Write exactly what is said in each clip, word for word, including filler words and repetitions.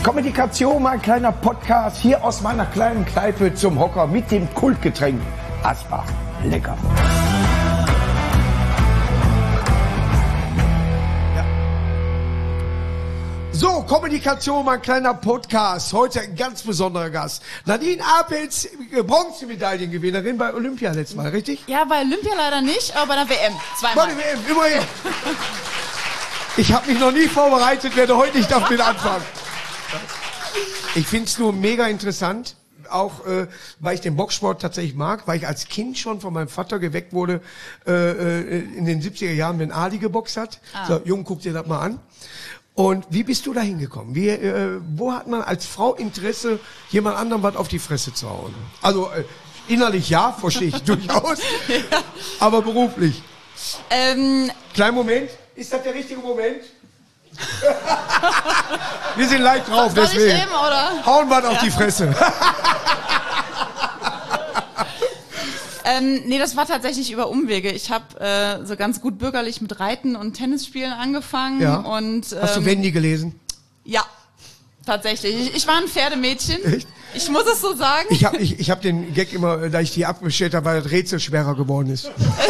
Kommunikation, mein kleiner Podcast hier aus meiner kleinen Kneipe zum Hocker mit dem Kultgetränk Asbach. Lecker. So, Kommunikation, mein kleiner Podcast. Heute ein ganz besonderer Gast. Nadine Apels, Bronzemedaillengewinnerin bei Olympia letztes Mal, richtig? Ja, bei Olympia leider nicht, aber bei der W M. Zweimal. Bei der W M, immerhin. Ich habe mich noch nie vorbereitet, werde heute nicht damit anfangen. Ich finde es nur mega interessant, auch äh, weil ich den Boxsport tatsächlich mag, weil ich als Kind schon von meinem Vater geweckt wurde, äh, in den siebziger Jahren, wenn Ali geboxt hat. Ah. So, Junge, guck dir das mal an. Und wie bist du da hingekommen? Wie, äh, wo hat man als Frau Interesse, jemand anderem was auf die Fresse zu hauen? Also äh, innerlich ja, verstehe ich durchaus, ja. Aber beruflich. Ähm, Kleinen Moment, ist das der richtige Moment? Wir sind live drauf, soll deswegen. Ich eben, oder? Hauen wir auf ja. die Fresse. Ähm, nee, das war tatsächlich über Umwege. Ich habe äh, so ganz gut bürgerlich mit Reiten und Tennisspielen angefangen. Ja. Und, ähm, hast du Wendy gelesen? Ja, tatsächlich. Ich, ich war ein Pferdemädchen. Echt? Ich muss es so sagen. Ich habe ich, ich hab den Gag immer, da ich die abgestellt habe, weil das Rätsel schwerer geworden ist.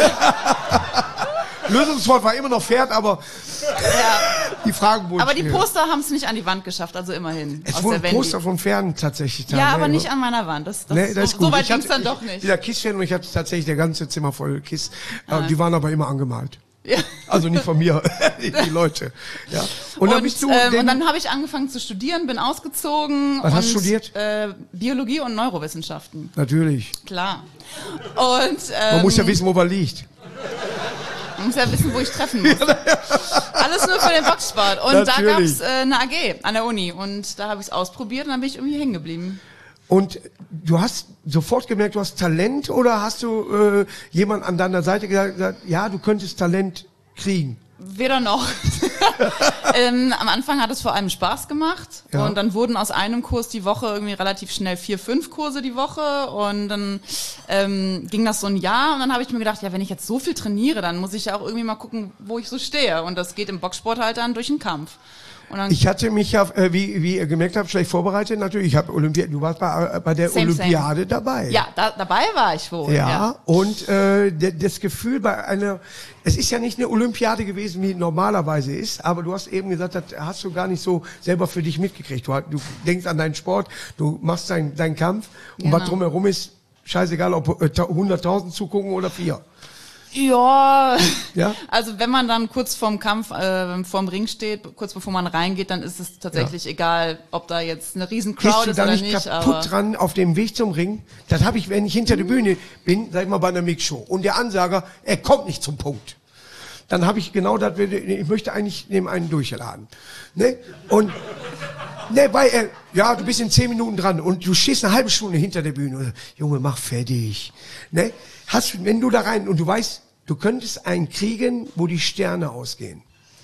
Lösungswort war immer noch Pferd, aber ja. die Fragen wurden Aber die schwerer. Poster haben es nicht an die Wand geschafft, also immerhin. Es aus wurden der Poster von Pferden tatsächlich da. Ja, ne, aber nicht immer. an meiner Wand. Das, das, Nee, das ist so, gut. so weit Ich ging's hatte- dann doch ich, nicht. Wieder Kiss-Fan und ich hatte tatsächlich der ganze Zimmer voll Kiss. Ah. Äh, die waren aber immer angemalt. Ja. Also nicht von mir, die, die Leute. Ja. Und, dann bist du. ähm, den, und dann habe ich angefangen zu studieren, bin ausgezogen. Was und, hast du studiert? Äh, Biologie und Neurowissenschaften. natürlich. Klar. Und ähm, Man muss ja wissen, wo man liegt. man muss ja wissen, wo ich treffen muss. Alles nur für den Boxsport. Und Natürlich. da gab's äh, eine A G an der Uni. Und da habe ich es ausprobiert und dann bin ich irgendwie hängen geblieben. Und du hast sofort gemerkt, du hast Talent, oder hast du äh, jemand an deiner Seite gesagt, ja, du könntest Talent kriegen? Weder noch. ähm, am Anfang hat es vor allem Spaß gemacht. Ja. Und dann wurden aus einem Kurs die Woche irgendwie relativ schnell vier, fünf Kurse die Woche. Und dann ähm, ging das so ein Jahr. Und dann habe ich mir gedacht, ja, wenn ich jetzt so viel trainiere, dann muss ich ja auch irgendwie mal gucken, wo ich so stehe. Und das geht im Boxsport halt dann durch den Kampf. Und dann Ich hatte mich ja, äh, wie, wie ihr gemerkt habt, schlecht vorbereitet. Natürlich, ich habe Olympiade, du warst bei, bei der Same, Olympiade same. dabei. Ja, da, dabei war ich wohl. Ja, Ja. und äh, de, das Gefühl bei einer, es ist ja nicht eine Olympiade gewesen, wie normalerweise ist, aber du hast eben gesagt, das hast du gar nicht so selber für dich mitgekriegt. Du, hast- du denkst an deinen Sport, du machst deinen deinen Kampf und Genau. was drumherum ist, scheißegal, ob äh, hunderttausend zugucken oder vier. Ja, Ja? also wenn man dann kurz vorm Kampf, äh, vorm Ring steht, kurz bevor man reingeht, dann ist es tatsächlich egal, ob da jetzt eine riesen Gehst Crowd du ist da oder nicht nicht. kaputt Aber dran auf dem Weg zum Ring? Das habe ich, wenn ich hinter der Bühne bin, sag ich mal bei einer Mixshow und der Ansager, er kommt nicht zum Punkt. Dann habe ich genau das, ich möchte eigentlich neben einen durchladen. Ne? Und ne, weil er, ja, du bist in zehn Minuten dran und du stehst eine halbe Stunde hinter der Bühne. Und, Junge, mach fertig. Ne? Hast, wenn du da rein und du weißt, du könntest einen kriegen, wo die Sterne ausgehen.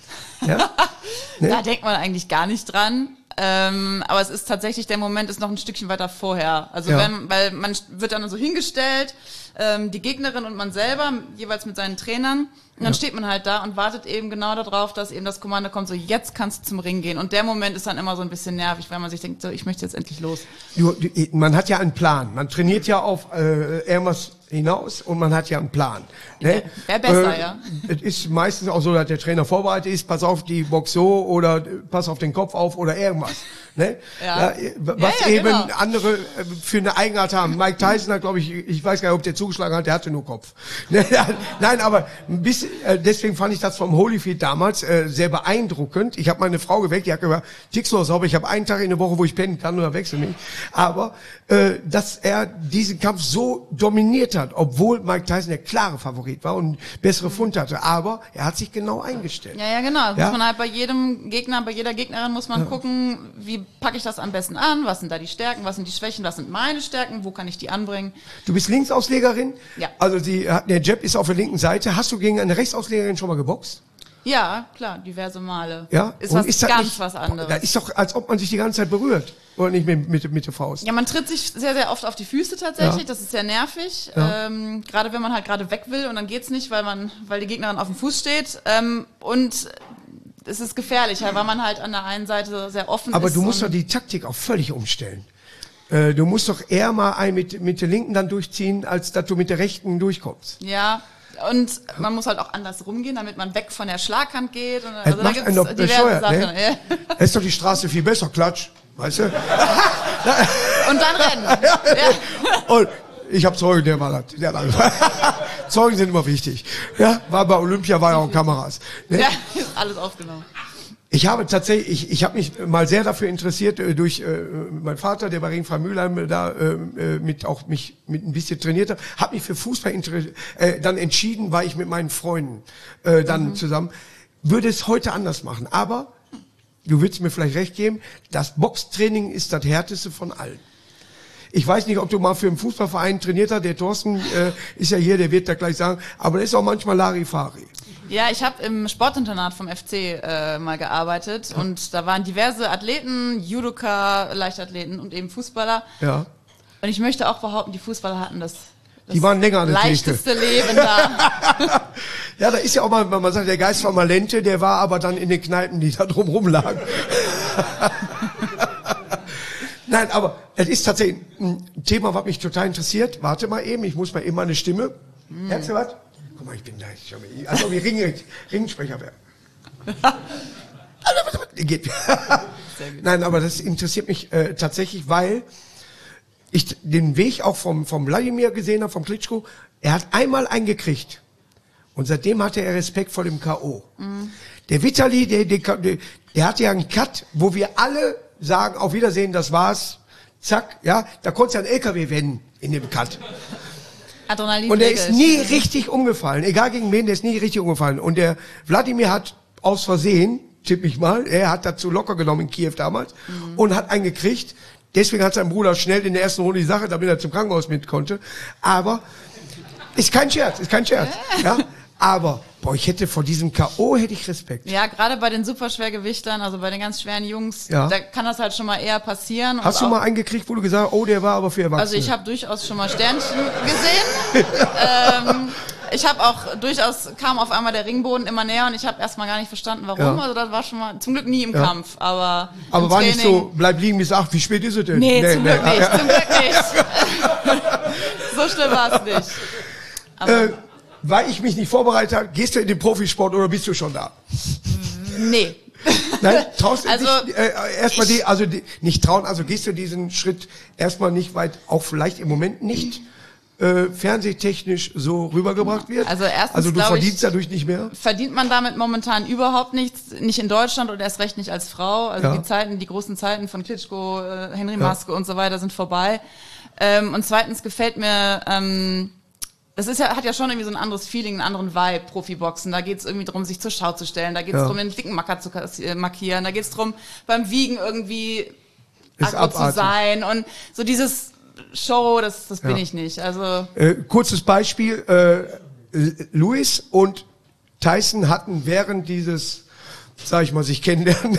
Ja? Ne? da denkt man eigentlich gar nicht dran. Ähm, aber es ist tatsächlich, der Moment ist noch ein Stückchen weiter vorher. Also Ja. wenn, weil man wird dann so hingestellt, ähm, die Gegnerin und man selber, jeweils mit seinen Trainern. Und dann Ja. steht man halt da und wartet eben genau darauf, dass eben das Kommando kommt, so jetzt kannst du zum Ring gehen. Und der Moment ist dann immer so ein bisschen nervig, weil man sich denkt, so ich möchte jetzt endlich los. Du, du, man hat ja einen Plan. Man trainiert ja auf äh, irgendwas hinaus und man hat ja einen Plan. Ne? Wär besser, ja. Es ist meistens auch so, dass der Trainer vorbereitet ist, pass auf die Box so oder äh, pass auf den Kopf auf oder irgendwas. Ne? Ja. äh, was Ja, ja, eben genau. andere äh, für eine Eigenart haben. Mike Tyson hat, glaube ich, ich weiß gar nicht, ob der zugeschlagen hat, der hatte nur Kopf. Ne? Nein, aber ein bisschen, äh, deswegen fand ich das vom Holyfield damals äh, sehr beeindruckend. Ich habe meine Frau geweckt, die hat gesagt, Dixon, sauber, ich habe einen Tag in der Woche, wo ich pennen kann oder wechsel mich. Aber äh, dass er diesen Kampf so dominiert hat, obwohl Mike Tyson der klare Favorit war und bessere Fund hatte. Aber er hat sich genau eingestellt. Ja, ja, genau. Das Ja. muss man halt bei jedem Gegner, bei jeder Gegnerin muss man gucken, wie packe ich das am besten an, was sind da die Stärken, was sind die Schwächen, was sind meine Stärken, wo kann ich die anbringen. Du bist Linksauslegerin? Ja. Also die, der Jab ist auf der linken Seite. Hast du gegen eine Rechtsauslegerin schon mal geboxt? Ja, klar, diverse Male. Ja? Ist Und was ist das ganz nicht, was Da anderes. ist doch, als ob man sich die ganze Zeit berührt. Oder nicht mit, mit, mit der Faust. Ja, man tritt sich sehr, sehr oft auf die Füße tatsächlich. Ja. Das ist sehr nervig. Ja. Ähm, gerade wenn man halt gerade weg will und dann geht's nicht, weil man, weil die Gegnerin auf dem Fuß steht. Ähm, und es ist gefährlicher, weil man halt an der einen Seite sehr offen Aber ist. du musst doch die Taktik auch völlig umstellen. Äh, du musst doch eher mal ein mit, mit der Linken dann durchziehen, als dass du mit der Rechten durchkommst. Ja, und man muss halt auch anders rumgehen, damit man weg von der Schlaghand geht. Und, Es also da macht gibt's einen doch diverse bescheuert, Sachen. ne? Ja. Es ist doch die Straße viel besser, Klatsch, weißt du? Und dann rennen. Ja. Und ich habe Zeugen, der war das. Der war das. Zeugen sind immer wichtig. Ja, war bei Olympia, war ja auch Kameras. Ne? Ja, ist alles aufgenommen. Ich habe tatsächlich, ich, ich habe mich mal sehr dafür interessiert, äh, durch äh, meinen Vater, der bei Ringfrei Mülheim da äh, mit auch mich mit ein bisschen trainiert hat, habe mich für Fußball interessiert, äh, dann entschieden, war ich mit meinen Freunden äh, dann mhm. zusammen. Würde es heute anders machen, aber du willst mir vielleicht recht geben, das Boxtraining ist das härteste von allen. Ich weiß nicht, ob du mal für einen Fußballverein trainiert hast, der Thorsten äh, ist ja hier, der wird da gleich sagen, aber das ist auch manchmal Larifari. Ja, ich habe im Sportinternat vom F C äh, mal gearbeitet ja. und da waren diverse Athleten, Judoka, Leichtathleten und eben Fußballer. Ja. Und ich möchte auch behaupten, die Fußballer hatten das, das die waren länger an der leichteste Leben da. Ja, da ist ja auch mal, man sagt, der Geist von Malente, der war aber dann in den Kneipen, die da drumrum lagen. Nein, aber es ist tatsächlich ein Thema, was mich total interessiert. Warte mal eben, ich muss mal eben meine Stimme. Hm. Hörst du was? Guck mal, ich bin da. Ich, also wie Ring, Ringsprecher wäre. Geht. Nein, aber das interessiert mich äh, tatsächlich, weil ich den Weg auch vom, vom Wladimir gesehen habe, vom Klitschko. Er hat einmal einen gekriegt. Und seitdem hatte er Respekt vor dem K O. Mhm. Der Vitali, der, der, der, der hatte ja einen Cut, wo wir alle sagen, auf Wiedersehen, das war's. Zack, ja. Da konnte ja ein L K W wenden in dem Cut. Adrenalin und er ist nie richtig umgefallen, egal gegen wen, der ist nie richtig umgefallen. Und der Wladimir hat aus Versehen, tipp ich mal, er hat dazu locker genommen in Kiew damals mhm. und hat einen gekriegt. Deswegen hat sein Bruder schnell in der ersten Runde die Sache, damit er zum Krankenhaus mit konnte. Aber ist kein Scherz, ist kein Scherz. Ja. Ja? Aber boah, ich hätte vor diesem K O hätte ich Respekt. Ja, gerade bei den Superschwergewichtern, also bei den ganz schweren Jungs, ja. da kann das halt schon mal eher passieren. Hast du mal einen gekriegt, wo du gesagt hast, oh, der war aber für Erwachsene? Also ich habe durchaus schon mal Sternchen gesehen. ähm, ich habe auch durchaus, kam auf einmal der Ringboden immer näher und ich habe erstmal gar nicht verstanden, warum. Ja. Also das war schon mal, zum Glück nie im ja. Kampf, aber Aber war Training, nicht so, bleib liegen bis acht, wie spät ist es denn? Nee, nee zum nee. Glück nicht, zum Glück nicht. So schlimm war es nicht. Aber äh, weil ich mich nicht vorbereitet habe, gehst du in den Profisport oder bist du schon da? Nee. Nein, traust du also, dich äh, erstmal die, also die, nicht trauen, also gehst du diesen Schritt erstmal nicht weit, auch vielleicht im Moment nicht äh, fernsehtechnisch so rübergebracht wird? Also erstens, also du verdienst ich, dadurch nicht mehr? Verdient man damit momentan überhaupt nichts, nicht in Deutschland und erst recht nicht als Frau. Also ja. die Zeiten, die großen Zeiten von Klitschko, äh, Henry Maske ja. und so weiter sind vorbei. Ähm, und zweitens gefällt mir ähm, das ist ja, hat ja schon irgendwie so ein anderes Feeling, einen anderen Vibe, Profiboxen. Da geht's irgendwie darum, sich zur Schau zu stellen. Da geht's ja. darum, den dicken Macker zu markieren. Da geht's darum, beim Wiegen irgendwie aggro zu sein. Und so dieses Show, das, das bin ja. ich nicht. Also äh, kurzes Beispiel. Äh, Luis und Tyson hatten während dieses, sag ich mal, sich kennenlernen,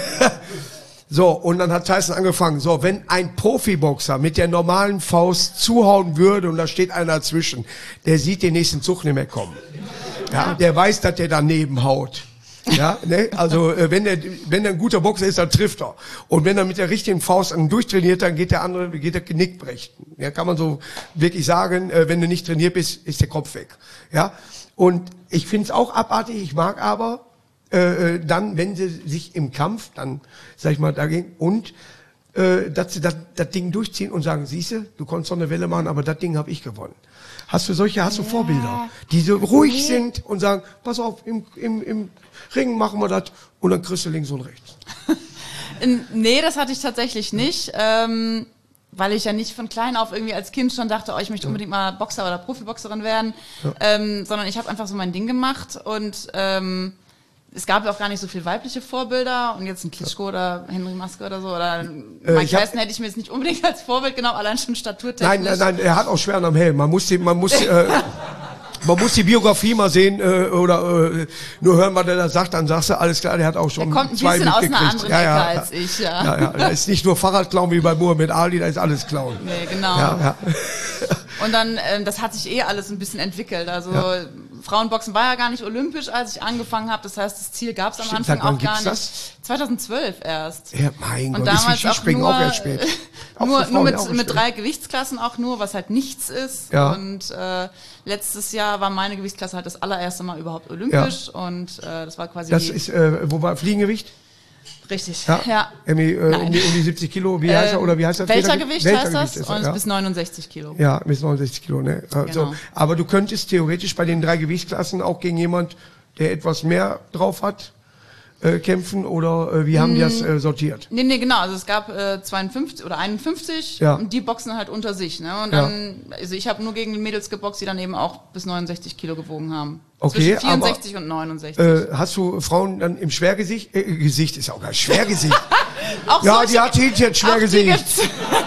so, und dann hat Tyson angefangen, so, wenn ein Profiboxer mit der normalen Faust zuhauen würde und da steht einer dazwischen, der sieht den nächsten Zug nicht mehr kommen. Ja, der weiß, dass der daneben haut. Ja, ne? Also, äh, wenn der, wenn der ein guter Boxer ist, dann trifft er. Und wenn er mit der richtigen Faust einen durchtrainiert, dann geht der andere, geht der Genick brechen. Ja, kann man so wirklich sagen, äh, wenn du nicht trainiert bist, ist der Kopf weg. Ja. Und ich finde es auch abartig, ich mag aber, Äh, dann, wenn sie sich im Kampf, dann, sag ich mal, dagegen, und äh, dass sie das, das Ding durchziehen und sagen, siehste, du konntest doch eine Welle machen, aber das Ding habe ich gewonnen. Hast du solche, hast du ja. Vorbilder, die so ruhig nee. sind und sagen, pass auf, im, im, im Ring machen wir das und dann kriegst du links und rechts. Nee, das hatte ich tatsächlich nicht. Ähm weil ich ja nicht von klein auf irgendwie als Kind schon dachte, oh, ich möchte unbedingt mal Boxer oder Profiboxerin werden, ja. ähm, sondern ich habe einfach so mein Ding gemacht und ähm, es gab ja auch gar nicht so viele weibliche Vorbilder und jetzt ein Klitschko oder Henry Maske oder so oder äh, Mike Tyson hätte ich mir jetzt nicht unbedingt als Vorbild, genau, allein schon staturtechnisch. Nein, nein, nein, er hat auch Schweren am Helm. Man muss die, man muss, äh, man muss die Biografie mal sehen äh, oder äh, nur hören, was er da sagt, dann sagst du, alles klar, der hat auch schon der kommt ein zwei bisschen aus einer anderen ja, ja, Ecke als ich, ja. Ja, ja, da ist nicht nur Fahrradklauen wie bei Muhammad Ali, da ist alles Klauen. Nee, genau. Ja, ja. Und dann, ähm, das hat sich eh alles ein bisschen entwickelt, also ja. Frauenboxen war ja gar nicht olympisch, als ich angefangen habe. Das heißt, das Ziel gab es am Stimmt, Anfang seit wann auch gar gibt's nicht. das? zweitausendzwölf erst. Ja, mein Und Gott, ist wie damals auch Skispringen nur, auch erst spät. Auch nur, für nur Frauen auch mit, mit spät. drei Gewichtsklassen auch nur, was halt nichts ist. Ja. Und äh, letztes Jahr war meine Gewichtsklasse halt das allererste Mal überhaupt olympisch. Ja. Und äh, das war quasi... Das ist, äh, wo war Fliegengewicht? Richtig, ja. ja. Irgendwie, äh, um, die, um die siebzig Kilo, wie heißt er, oder wie heißt das? Weltergewicht heißt das, ist und ja. bis neunundsechzig Kilo. Ja, bis neunundsechzig Kilo, ne? Also, Genau. Aber du könntest theoretisch bei den drei Gewichtsklassen auch gegen jemand, der etwas mehr drauf hat, äh, kämpfen, oder äh, wie haben die das äh, sortiert? Nee, nee, genau. Also es gab äh, zweiundfünfzig oder einundfünfzig Ja. und die boxen halt unter sich. Ne? Und Ja. dann, also ich habe nur gegen Mädels geboxt, die dann eben auch bis neunundsechzig Kilo gewogen haben. Okay, Zwischen vierundsechzig aber, und neunundsechzig. Äh, hast du Frauen dann im Schwergesicht, äh, Gesicht ist auch geil, Schwergesicht. Auch Ja, solche- die hat Hähnchen, Ach, die Schwergesicht. gibt's.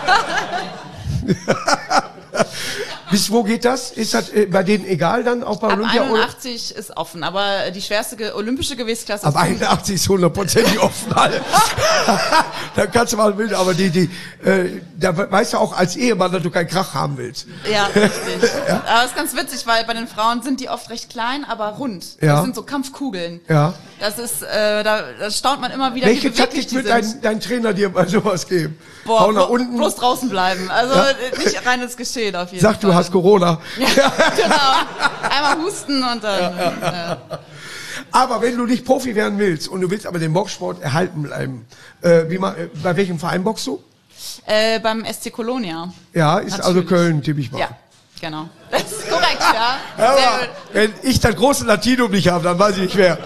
Bis wo geht das? Ist das äh, bei denen egal dann, auch bei Ab Olympia? Oder? einundachtzig ist offen, aber die schwerste ge olympische Gewichtsklasse Ab ist einundachtzig ist hundertprozentig offen, alle. Da kannst du mal wild, aber die, die, äh, da weißt du auch als Ehemann, dass du keinen Krach haben willst. Ja, richtig. ja. Aber es ist ganz witzig, weil bei den Frauen sind die oft recht klein, aber rund. Ja. Das sind so Kampfkugeln. Ja. Das ist, äh, da, da staunt man immer wieder, Welche wie beweglich Taktik die wird sind. dein, dein Trainer dir bei sowas geben? Boah, Hau nach blo unten, bloß draußen bleiben. Also Ja. nicht rein ins Geschehen auf jeden sag, Fall. du hast Corona. Genau. Einmal husten und dann. Ja. Aber wenn du nicht Profi werden willst und du willst aber den Boxsport erhalten bleiben, äh, wie man, äh, bei welchem Verein boxst du? Äh, beim S C Colonia. Ja, ist also Natürlich. Köln, tippe ich mal. Ja, genau. Das ist korrekt, ja. Ja, Sehr aber gut. wenn ich das große Latinum nicht habe, dann weiß ich nicht wer.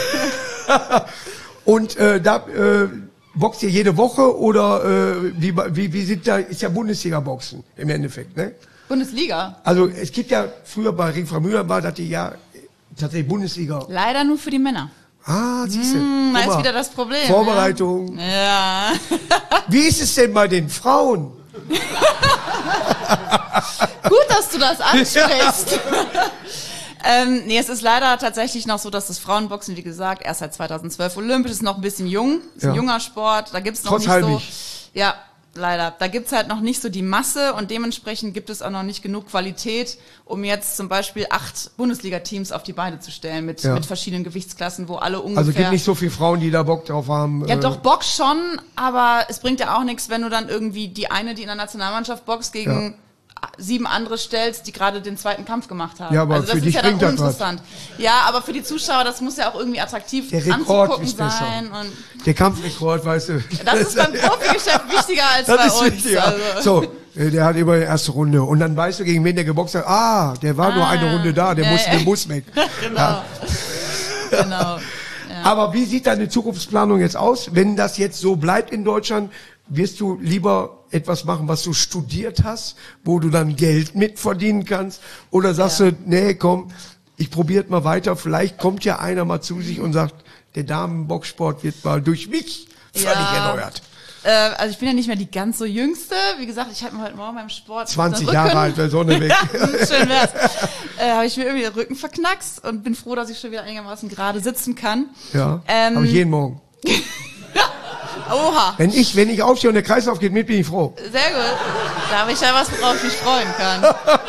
Und äh, da äh, boxt ihr jede Woche oder äh, wie, wie, wie sind da, ist ja Bundesliga-Boxen im Endeffekt, ne? Bundesliga. Also es gibt ja früher bei Ringfrau Müller war, dass die ja tatsächlich Bundesliga. Leider nur für die Männer. Ah, siehst du. Hm, da Guck ist mal. wieder das Problem. Vorbereitung. Ja. Wie ist es denn bei den Frauen? Gut, dass du das ansprichst. ähm, nee, es ist leider tatsächlich noch so, dass das Frauenboxen, wie gesagt, erst seit zweitausendzwölf olympisch ist, noch ein bisschen jung. Ist Ja. ein junger Sport. Da gibt's noch Trotz nicht so. halbig. Ja, leider. Da gibt's halt noch nicht so die Masse und dementsprechend gibt es auch noch nicht genug Qualität, um jetzt zum Beispiel acht Bundesliga-Teams auf die Beine zu stellen mit, Ja. mit verschiedenen Gewichtsklassen, wo alle ungefähr. Also es gibt nicht so viele Frauen, die da Bock drauf haben. Ja, äh, doch, Box schon, aber es bringt ja auch nichts, wenn du dann irgendwie die eine, die in der Nationalmannschaft boxt, gegen sieben andere stellst, die gerade den zweiten Kampf gemacht haben. Ja, aber also das für ist dich ja dann bringt das was. uninteressant. Ja, aber für die Zuschauer, das muss ja auch irgendwie attraktiv Der Rekord anzugucken ist besser. sein. Und Der Kampfrekord, weißt du. das ist beim Profigeschäft wichtiger als Das bei ist uns. wichtiger. Also. So, äh, der hat immer die erste Runde. Und dann weißt du, gegen wen der geboxt hat. Ah, der war nur Ah. eine Runde da, der Ja, musste ja. den Bus weg. Genau. Genau. Aber wie sieht deine Zukunftsplanung jetzt aus? Wenn das jetzt so bleibt in Deutschland, wirst du lieber etwas machen, was du studiert hast, wo du dann Geld mit verdienen kannst? Oder sagst Ja. du, nee, komm, ich probiere mal weiter. Vielleicht kommt ja einer mal zu sich und sagt, der Damenboxsport wird mal durch mich völlig Ja. erneuert. Äh, also ich bin ja nicht mehr die ganz so jüngste. Wie gesagt, ich habe mir heute Morgen beim Sport zwanzig den Jahre Rücken- alt, der Sonne weg. Schön wär's. Äh, habe ich mir irgendwie den Rücken verknackst und bin froh, dass ich schon wieder einigermaßen gerade sitzen kann. Ja, Ähm, habe ich jeden Morgen. Oha, Wenn ich, wenn ich aufstehe und der Kreislauf geht mit, bin ich froh. sehr gut. Da habe ich ja was, worauf ich mich freuen kann.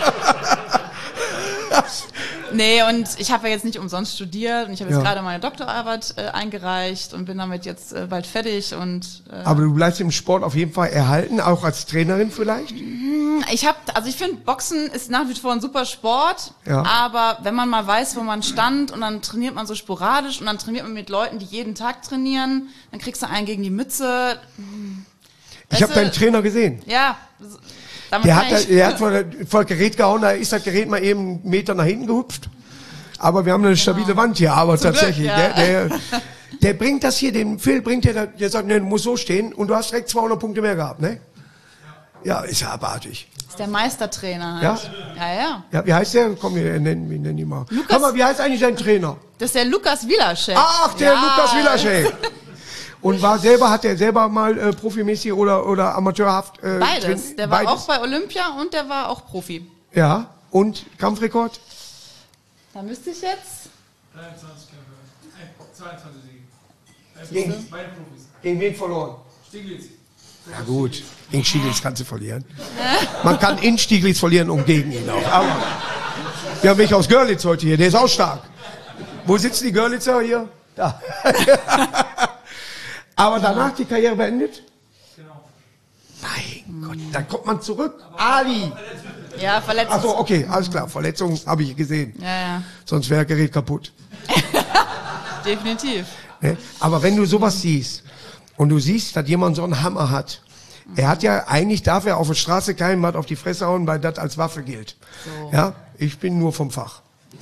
Nee, und ich habe ja jetzt nicht umsonst studiert und ich habe jetzt Ja. gerade meine Doktorarbeit äh, eingereicht und bin damit jetzt äh, bald fertig und äh, Aber du bleibst im Sport auf jeden Fall erhalten, auch als Trainerin vielleicht? ich habe, also ich finde, Boxen ist nach wie vor ein super Sport, Ja. aber wenn man mal weiß, wo man stand und dann trainiert man so sporadisch und dann trainiert man mit Leuten, die jeden Tag trainieren, dann kriegst du einen gegen die Mütze. Ich habe Weißt du, deinen Trainer gesehen. Ja, damit Der kann hat, da- ich, der hat vor, der- vor das Gerät gehauen, da ist das Gerät mal eben einen Meter nach hinten gehupft. Aber wir haben eine stabile Wand hier, aber Zum tatsächlich. Glück, ja. der, der, der bringt das hier, den Phil bringt der, da- der sagt, ne, du musst so stehen und du hast direkt zweihundert Punkte mehr gehabt, ne? Ja, ist ja abartig. ist der Meistertrainer halt. Ja? Ja, ja. Ja, wie heißt der? Komm, wir nennen, wir nennen ihn mal. Lukas- Komm mal, wie heißt eigentlich dein Trainer? Das ist der Lukas Wilaschek. Ach, der ja. Lukas Wilaschek. Und war selber, hat der selber mal äh, profimäßig oder, oder amateurhaft? Äh, Beides. train- Der war beides? auch bei Olympia und der war auch Profi. Ja. Und Kampfrekord? Da müsste ich jetzt. dreiundzwanzig Kämpfe. Äh, zweiundzwanzig Siege. Gegen, Beide Profis. gegen wen verloren? Stieglitz. Ja gut, gegen Stieglitz kannst du verlieren. Man kann in Stieglitz verlieren und gegen ihn auch. Aber Wir haben mich aus Görlitz heute hier, der ist auch stark. Wo sitzen die Görlitzer hier? Da. Aber danach die Karriere beendet? Genau. Mein Gott, dann kommt man zurück. Ali. Ja, Verletzung. Achso, okay, alles klar. Verletzung habe ich gesehen. Ja, ja. Sonst wäre das Gerät kaputt. Definitiv. Ne? Aber wenn du sowas siehst und du siehst, dass jemand so einen Hammer hat, er hat ja, eigentlich darf er auf der Straße keinem was auf die Fresse hauen, weil das als Waffe gilt. So. Ja, ich bin nur vom Fach.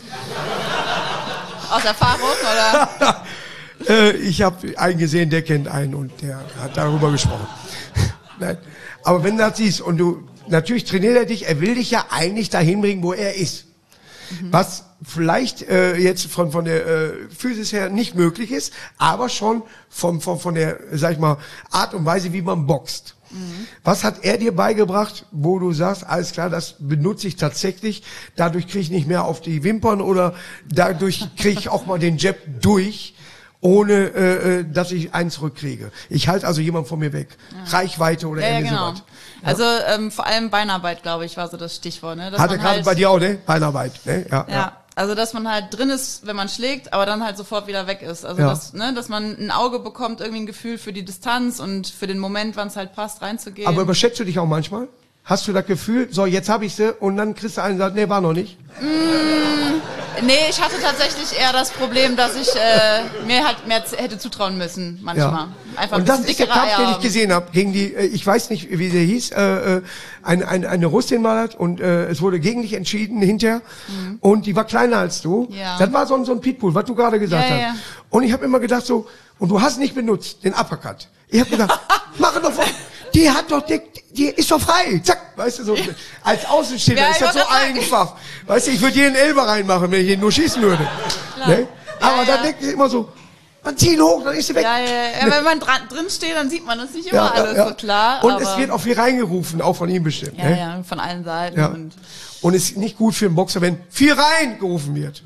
Aus Erfahrung, oder? äh, ich habe einen gesehen, der kennt einen und der hat darüber gesprochen. Nein. Aber wenn du das siehst und du, natürlich trainiert er dich, er will dich ja eigentlich dahin bringen, wo er ist. Mhm. Was vielleicht äh, jetzt von von der äh, Physis her nicht möglich ist, aber schon vom, vom von der, sag ich mal, Art und Weise, wie man boxt. Mhm. Was hat er dir beigebracht, wo du sagst, alles klar, das benutze ich tatsächlich, dadurch kriege ich nicht mehr auf die Wimpern oder dadurch kriege ich auch mal den Jab durch, ohne äh, dass ich einen zurückkriege. Ich halte also jemanden von mir weg. Ja. Reichweite oder ja, ja, irgendwie genau. sowas. Ja. Also ähm, vor allem Beinarbeit, glaube ich, war so das Stichwort. Ne? Dass Hat er man gerade halt, bei dir auch, ne? Beinarbeit, ne? Ja, ja, ja. also dass man halt drin ist, wenn man schlägt, aber dann halt sofort wieder weg ist. Also Ja. dass, ne, dass man ein Auge bekommt, irgendwie ein Gefühl für die Distanz und für den Moment, wann es halt passt, reinzugehen. Aber überschätzt du dich auch manchmal? Hast du das Gefühl, so jetzt habe ich sie und dann kriegst du einen und sagst, nee, war noch nicht? Mm, nee, ich hatte tatsächlich eher das Problem, dass ich äh, mir halt mehr z- hätte zutrauen müssen manchmal. Ja. Einfach Und ein das bisschen ist der dickere Kampf, Eier den ich haben. gesehen habe, gegen die, äh, ich weiß nicht, wie der hieß, äh, äh, eine, eine, eine Russin war das und äh, es wurde gegen dich entschieden hinterher mhm. und die war kleiner als du. Ja. Das war so ein, so ein Pitbull, was du gerade gesagt Ja, hast. ja. Und ich habe immer gedacht so, und du hast nicht benutzt, den Uppercut. Ich habe gedacht, mach doch voll. Die hat doch, die, die ist doch frei. Zack, weißt du, so als Außenstehender Ja, ist das ich so wollte gerade sagen. einfach. Weißt du, ich würde jeden Elber reinmachen, wenn ich ihn nur schießen würde. Ne? Ja, Aber ja. dann denkt ich immer so, man zieht ihn hoch, dann ist sie weg. Ja, ja, ja, wenn man dran, drin steht, dann sieht man das nicht immer alles so klar. Und aber es wird auch viel reingerufen, auch von ihm bestimmt. ja, ne? ja, von allen Seiten. Ja. Und Und es ist nicht gut für einen Boxer, wenn viel rein gerufen wird.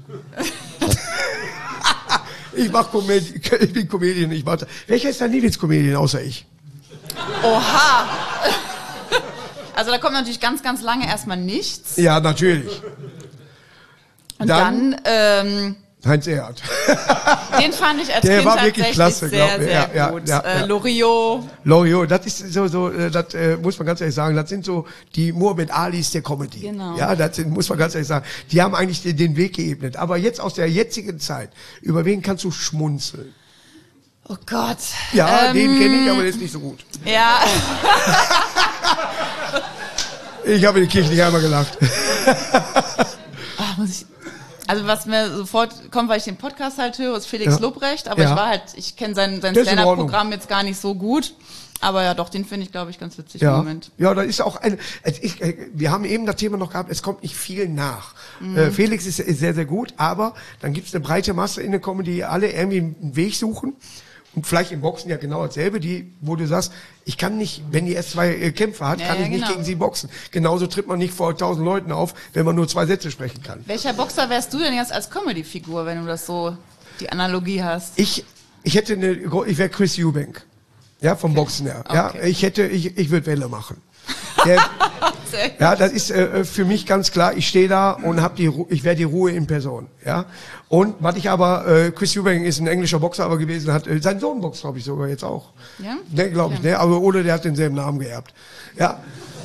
ich mach Comedian, ich bin Comedian, ich mach das. Welcher ist dein Lieblingscomedian außer ich? oha! Also da kommt natürlich ganz, ganz lange erstmal nichts. Ja, natürlich. Und Dann- dann, ähm, Heinz Erhardt. den fand ich als Der Kind war wirklich tatsächlich klasse, sehr, glaub mir. sehr Ja, ja, gut. ja, äh, ja. Loriot. Lorio, das ist so, so, äh, das äh, muss man ganz ehrlich sagen, das sind so die Muhammad Alis der Comedy. Genau. Ja, das sind, muss man ganz ehrlich sagen. Die haben eigentlich den, den Weg geebnet. Aber jetzt aus der jetzigen Zeit, über wen kannst du schmunzeln? Oh Gott. Ja, ähm, den kenne ich, aber der ist nicht so gut. Ja, Ich habe in der Kirche nicht einmal gelacht. Ach, muss ich, also was mir sofort kommt, weil ich den Podcast halt höre, ist Felix Ja. Lobrecht. Aber Ja. ich war halt, ich kenne sein, sein Der ist in Stand-Up-Programm jetzt gar nicht so gut. Aber ja, doch, den finde ich, glaube ich, ganz witzig im Ja, Moment. ja, da ist auch ein. Es ist, äh, wir haben eben das Thema noch gehabt. Es kommt nicht viel nach. Äh, Felix ist, ist sehr, sehr gut, aber dann gibt es eine breite Masse in der Comedy, die alle irgendwie einen Weg suchen. Und vielleicht im Boxen ja genau dasselbe, die, wo du sagst, ich kann nicht, wenn die erst zwei äh, Kämpfer hat, Ja, kann ja, ich nicht genau. gegen sie boxen. Genauso tritt man nicht vor tausend Leuten auf, wenn man nur zwei Sätze sprechen kann. Welcher Boxer wärst du denn jetzt als Comedy-Figur, wenn du das so, die Analogie hast? Ich, ich hätte eine, ich wäre Chris Eubank. Ja, vom Boxen her. Ja, Okay. ich hätte, ich, ich würde Welle machen. Der, Sehr gut. ja, das ist äh, für mich ganz klar. Ich stehe da und hab die, Ru- ich wäre die Ruhe in Person. Ja. Und was ich aber, äh, Chris Eubank ist ein englischer Boxer aber gewesen, hat äh, sein Sohn boxt, glaube ich sogar jetzt auch. Ja? Ne, glaube ich, Ja. ne, aber oder der hat denselben Namen geerbt. Ja.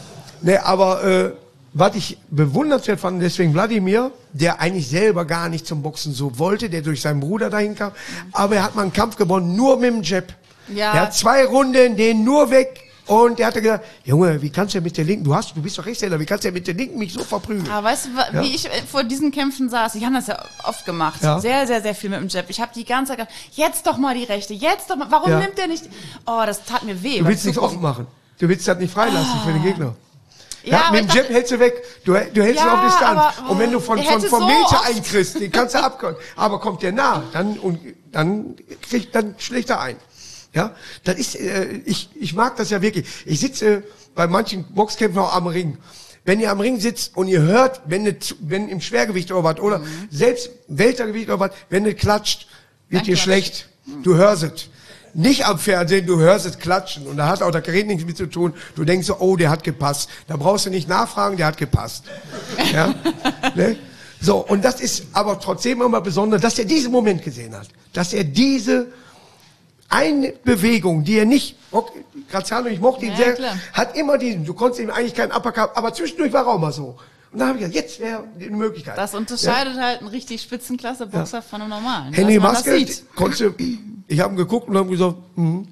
Ne, aber äh, was ich bewundernswert fand, deswegen Wladimir, der eigentlich selber gar nicht zum Boxen so wollte, der durch seinen Bruder dahin kam, aber er hat mal einen Kampf gewonnen, nur mit dem Jab. Ja. Er hat zwei Runden, den nur weg. Und er hat gesagt, Junge, wie kannst du mit der Linken, du hast, du bist doch Rechtshänder, wie kannst du mit der Linken mich so verprügeln? Aber weißt du, wa- Ja. wie ich äh, vor diesen Kämpfen saß? Ich habe das ja oft gemacht. Ja. Sehr, sehr, sehr viel mit dem Jab. Ich habe die ganze Zeit gedacht, jetzt doch mal die Rechte, jetzt doch mal. Warum Ja. nimmt der nicht? Oh, das tat mir weh. Du beim willst nichts Zugucken. offen machen. Du willst das nicht freilassen für den Gegner. Ja, Ja, aber mit ich dem Jab dachte, hältst du weg. Du, du hältst Ja, ihn auf Distanz. aber, und wenn du oh, von, der von, hätte vom so Meter oft- einkriegst, den kannst du abkommen. Aber kommt der nah, dann, und, dann kriegt, dann schlägt er ein. Ja, das ist, äh, ich, ich mag das ja wirklich. Ich sitze äh, bei manchen Boxkämpfen auch am Ring. Wenn ihr am Ring sitzt und ihr hört, wenn, ne, wenn im Schwergewicht oder was, oder Mhm. selbst Weltergewicht oder was, wenn du klatscht, wird Dann dir klatscht. schlecht. Du hörst es. Nicht am Fernsehen, du hörst es klatschen. Und da hat auch der Gerät nichts mit zu tun. Du denkst so, oh, der hat gepasst. Da brauchst du nicht nachfragen, der hat gepasst. Ja? Ne? So, und das ist aber trotzdem immer besonders, dass er diesen Moment gesehen hat. Dass er diese eine Bewegung, die er nicht, okay, Graziano, ich mochte ihn Ja, sehr, klar. hat immer diesen, du konntest ihm eigentlich keinen Uppercut, aber zwischendurch war er auch mal so. Und dann habe ich gesagt, jetzt wäre eine Möglichkeit. Das unterscheidet halt einen richtig Spitzenklasse-Boxer Ja. von einem normalen. Henry dass man das Maske, sieht. konntest du, ich habe ihn geguckt und habe gesagt, mhm.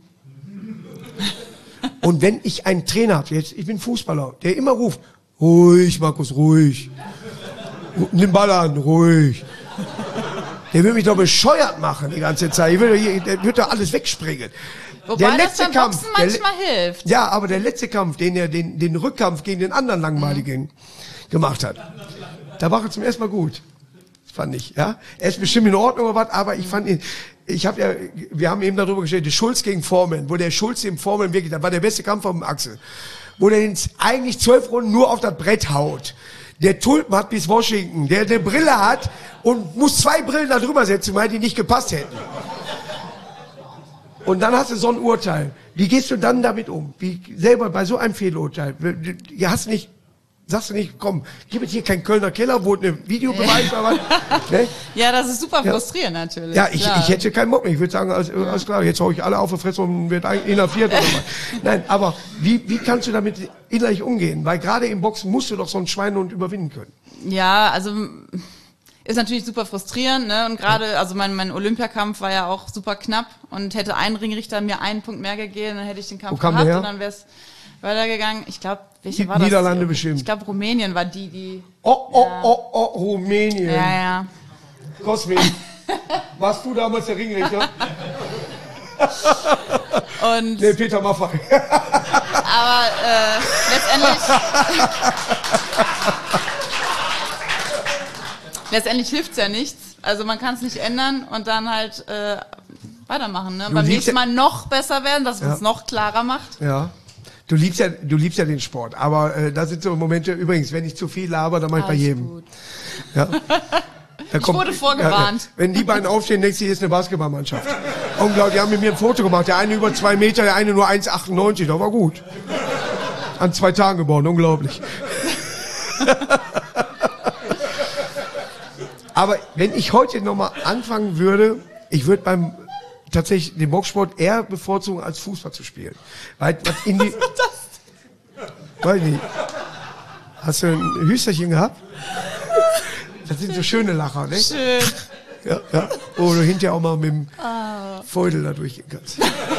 Und wenn ich einen Trainer habe, jetzt, ich bin Fußballer, der immer ruft, ruhig, Markus, ruhig. Nimm Ball an, ruhig. Der will mich doch bescheuert machen die ganze Zeit. Ich will, der wird doch alles wegspringen. Wobei das beim Boxen der, manchmal hilft. ja, aber der letzte Kampf, den er, den, den Rückkampf gegen den anderen Langweiligen mhm. gemacht hat, da war er zum ersten Mal gut. Das fand ich, ja. Er ist bestimmt in Ordnung oder was, aber ich fand ihn, ich habe ja, wir haben eben darüber gestellt, der Schulz gegen Foreman, wo der Schulz dem Foreman wirklich, das war der beste Kampf vom Axel, wo der ihn eigentlich zwölf Runden nur auf das Brett haut. Der Tulpen hat bis Washington, der eine Brille hat und muss zwei Brillen da drüber setzen, weil die nicht gepasst hätten. Und dann hast du so ein Urteil. Wie gehst du dann damit um? Wie selber bei so einem Fehlurteil? Du hast nicht, sagst du nicht, komm, gib jetzt hier kein Kölner Keller, wo eine Videobeweis war. Ne? Ja, das ist super Ja. frustrierend natürlich. Ja, ich, klar. ich hätte keinen Bock mehr. Ich würde sagen, alles, alles klar, jetzt hau ich alle auf die Fresse und wird inhaftiert oder was. Nein, aber wie, wie kannst du damit innerlich umgehen? Weil gerade im Boxen musst du doch so einen Schweinehund überwinden können. Ja, also ist natürlich super frustrierend, ne? Und gerade, also mein, mein Olympiakampf war ja auch super knapp und hätte ein Ringrichter mir einen Punkt mehr gegeben, dann hätte ich den Kampf Wo kam gehabt der her? und dann wäre es weitergegangen. Ich glaube, welche Die war das? Niederlande bestimmt. Ich glaube, Rumänien war die, die. Oh, oh, Ja. oh, oh, Rumänien. Ja, ja. Cosmin, warst du damals der Ringrichter? Und Nee, Peter Maffay. aber äh, letztendlich. Letztendlich hilft's ja nichts. Also man kann es nicht ändern und dann halt äh, weitermachen. Ne? Beim liebst nächsten ja- Mal noch besser werden, dass es Ja. uns noch klarer macht. Ja. Du liebst ja, du liebst ja den Sport, aber äh, da sind so Momente, übrigens, wenn ich zu viel laber, dann mach ich bei Alles jedem. gut. Ja. Da kommt- wurde vorgewarnt. Ja, wenn die beiden aufstehen, denkst du, hier ist eine Basketballmannschaft. Unglaublich, die haben mit mir ein Foto gemacht. Der eine über zwei Meter, der eine nur eins Komma achtundneunzig, das war gut. An zwei Tagen geboren, unglaublich. Aber wenn ich heute nochmal anfangen würde, ich würde beim tatsächlich den Boxsport eher bevorzugen, als Fußball zu spielen. Weil was in die, weiß ich nicht. Hast du ein Hüsterchen gehabt? Das sind so schöne Lacher, ne? Schön. Ja, ja. Wo du hinterher auch mal mit dem Feudel da durchgehen kannst.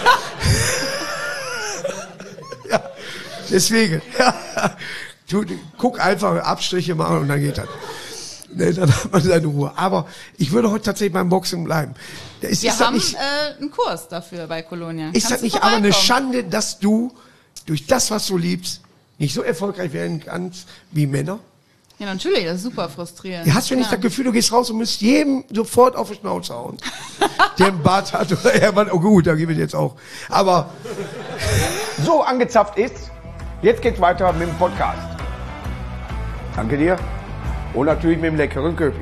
Ja, deswegen. Ja. Du, guck einfach Abstriche machen und dann geht das. Ne, dann hat man seine Ruhe. Aber ich würde heute tatsächlich beim Boxen bleiben. Ist, Wir ist das haben nicht, äh, einen Kurs dafür bei Kolonia. ist das Kannst du nicht aber eine vorbeikommen? Schande, dass du durch das, was du liebst, nicht so erfolgreich werden kannst wie Männer? Ja, natürlich, das ist super frustrierend. Ja, hast du nicht Klar. das Gefühl, du gehst raus und musst jedem sofort auf die Schnauze hauen? Der einen Bart hat oder ja, man, oh gut, da gebe ich jetzt auch. Aber so angezapft ist, jetzt geht's weiter mit dem Podcast. Danke dir. Und natürlich mit dem leckeren Köpi.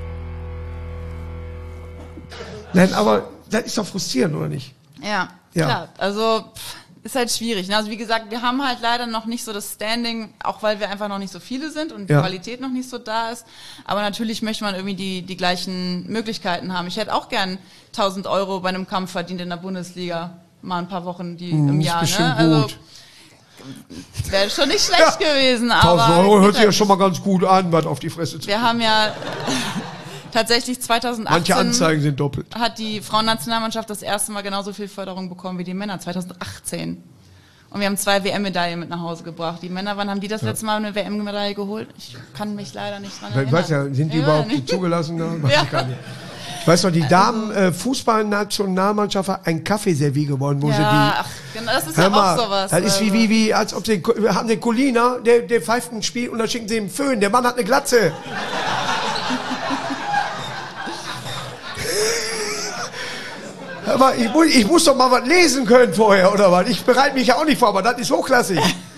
nein, aber das ist doch frustrierend, oder nicht? Ja, Ja. klar. Also pff, ist halt schwierig. Ne? Also wie gesagt, wir haben halt leider noch nicht so das Standing, auch weil wir einfach noch nicht so viele sind und die Ja. Qualität noch nicht so da ist. Aber natürlich möchte man irgendwie die, die gleichen Möglichkeiten haben. Ich hätte auch gern tausend Euro bei einem Kampf verdient in der Bundesliga. Mal ein paar Wochen die im ist Jahr. bestimmt Ne? Also gut. wäre schon nicht schlecht gewesen. Aber tausend Euro hört geht sich ja halt schon mal ganz gut an, was auf die Fresse zu. Wir haben ja tatsächlich zweitausendachtzehn Manche Anzeigen sind doppelt. hat die Frauennationalmannschaft das erste Mal genauso viel Förderung bekommen wie die Männer, zweitausendachtzehn. Und wir haben zwei W M-Medaillen mit nach Hause gebracht. Die Männer, wann haben die das letzte Mal eine W M-Medaille geholt? Ich kann mich leider nicht dran Ich erinnern. weiß ja, sind die Ja, überhaupt nicht. zugelassen? Da? Weiß Ja. ich gar nicht. Ich weiß noch, die Damen-Fußball-Nationalmannschaft ein Kaffeeservie gewonnen, wo sie die... Ja, ach, genau, das ist Hör ja mal, auch sowas. das ist wie, also. wie, wie, als ob sie, wir haben den Colina, der, der pfeift ein Spiel und dann schicken sie ihm einen Föhn. Der Mann hat eine Glatze. Aber ich muss, ich muss doch mal was lesen können vorher, oder was? Ich bereite mich ja auch nicht vor, aber das ist hochklassig.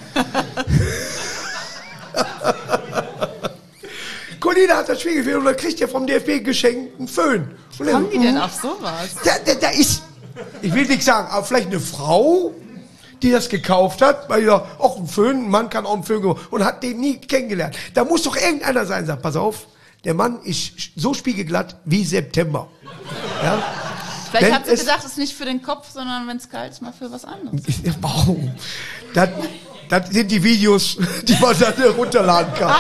Colina hat das Spiel gespielt und dann kriegt er vom D F B geschenkt einen Föhn. Und Kommen die denn Mhm. auf sowas? Da, da, da ist, ich will nicht sagen, aber vielleicht eine Frau, die das gekauft hat, weil ja auch ein Föhn, ein Mann kann auch einen Föhn gebrauchen und hat den nie kennengelernt. Da muss doch irgendeiner sein, sagt, pass auf, Der Mann ist so spiegelglatt wie September. Ja? Vielleicht Wenn hat sie es- gedacht, es ist nicht für den Kopf, sondern wenn es kalt ist, mal für was anderes. Wow. Das, das sind die Videos, die man dann runterladen kann.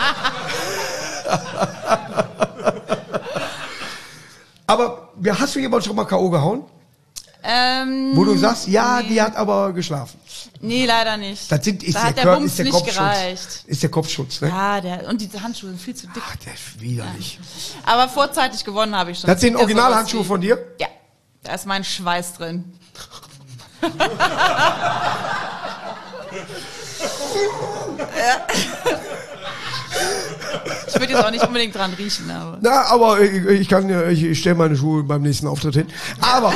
Aber hast du jemanden schon mal K O gehauen? Ähm, Wo du sagst, ja, nee. die hat aber geschlafen. Nee, leider nicht. Das sind, ist da der, hat der Kör- Bums ist der nicht Kopfschutz. gereicht. Ist der Kopfschutz, ne? Ja, der, und die Handschuhe sind viel zu dick. Ach, der ist widerlich. Aber vorzeitig gewonnen habe ich schon. Das sind gibt ja Originalhandschuhe sowas wie- von dir? Ja, da ist mein Schweiß drin. Ich würde jetzt auch nicht unbedingt dran riechen, aber. Na, aber ich, ich kann, ja- ich, ich stelle meine Schuhe beim nächsten Auftritt hin. Aber,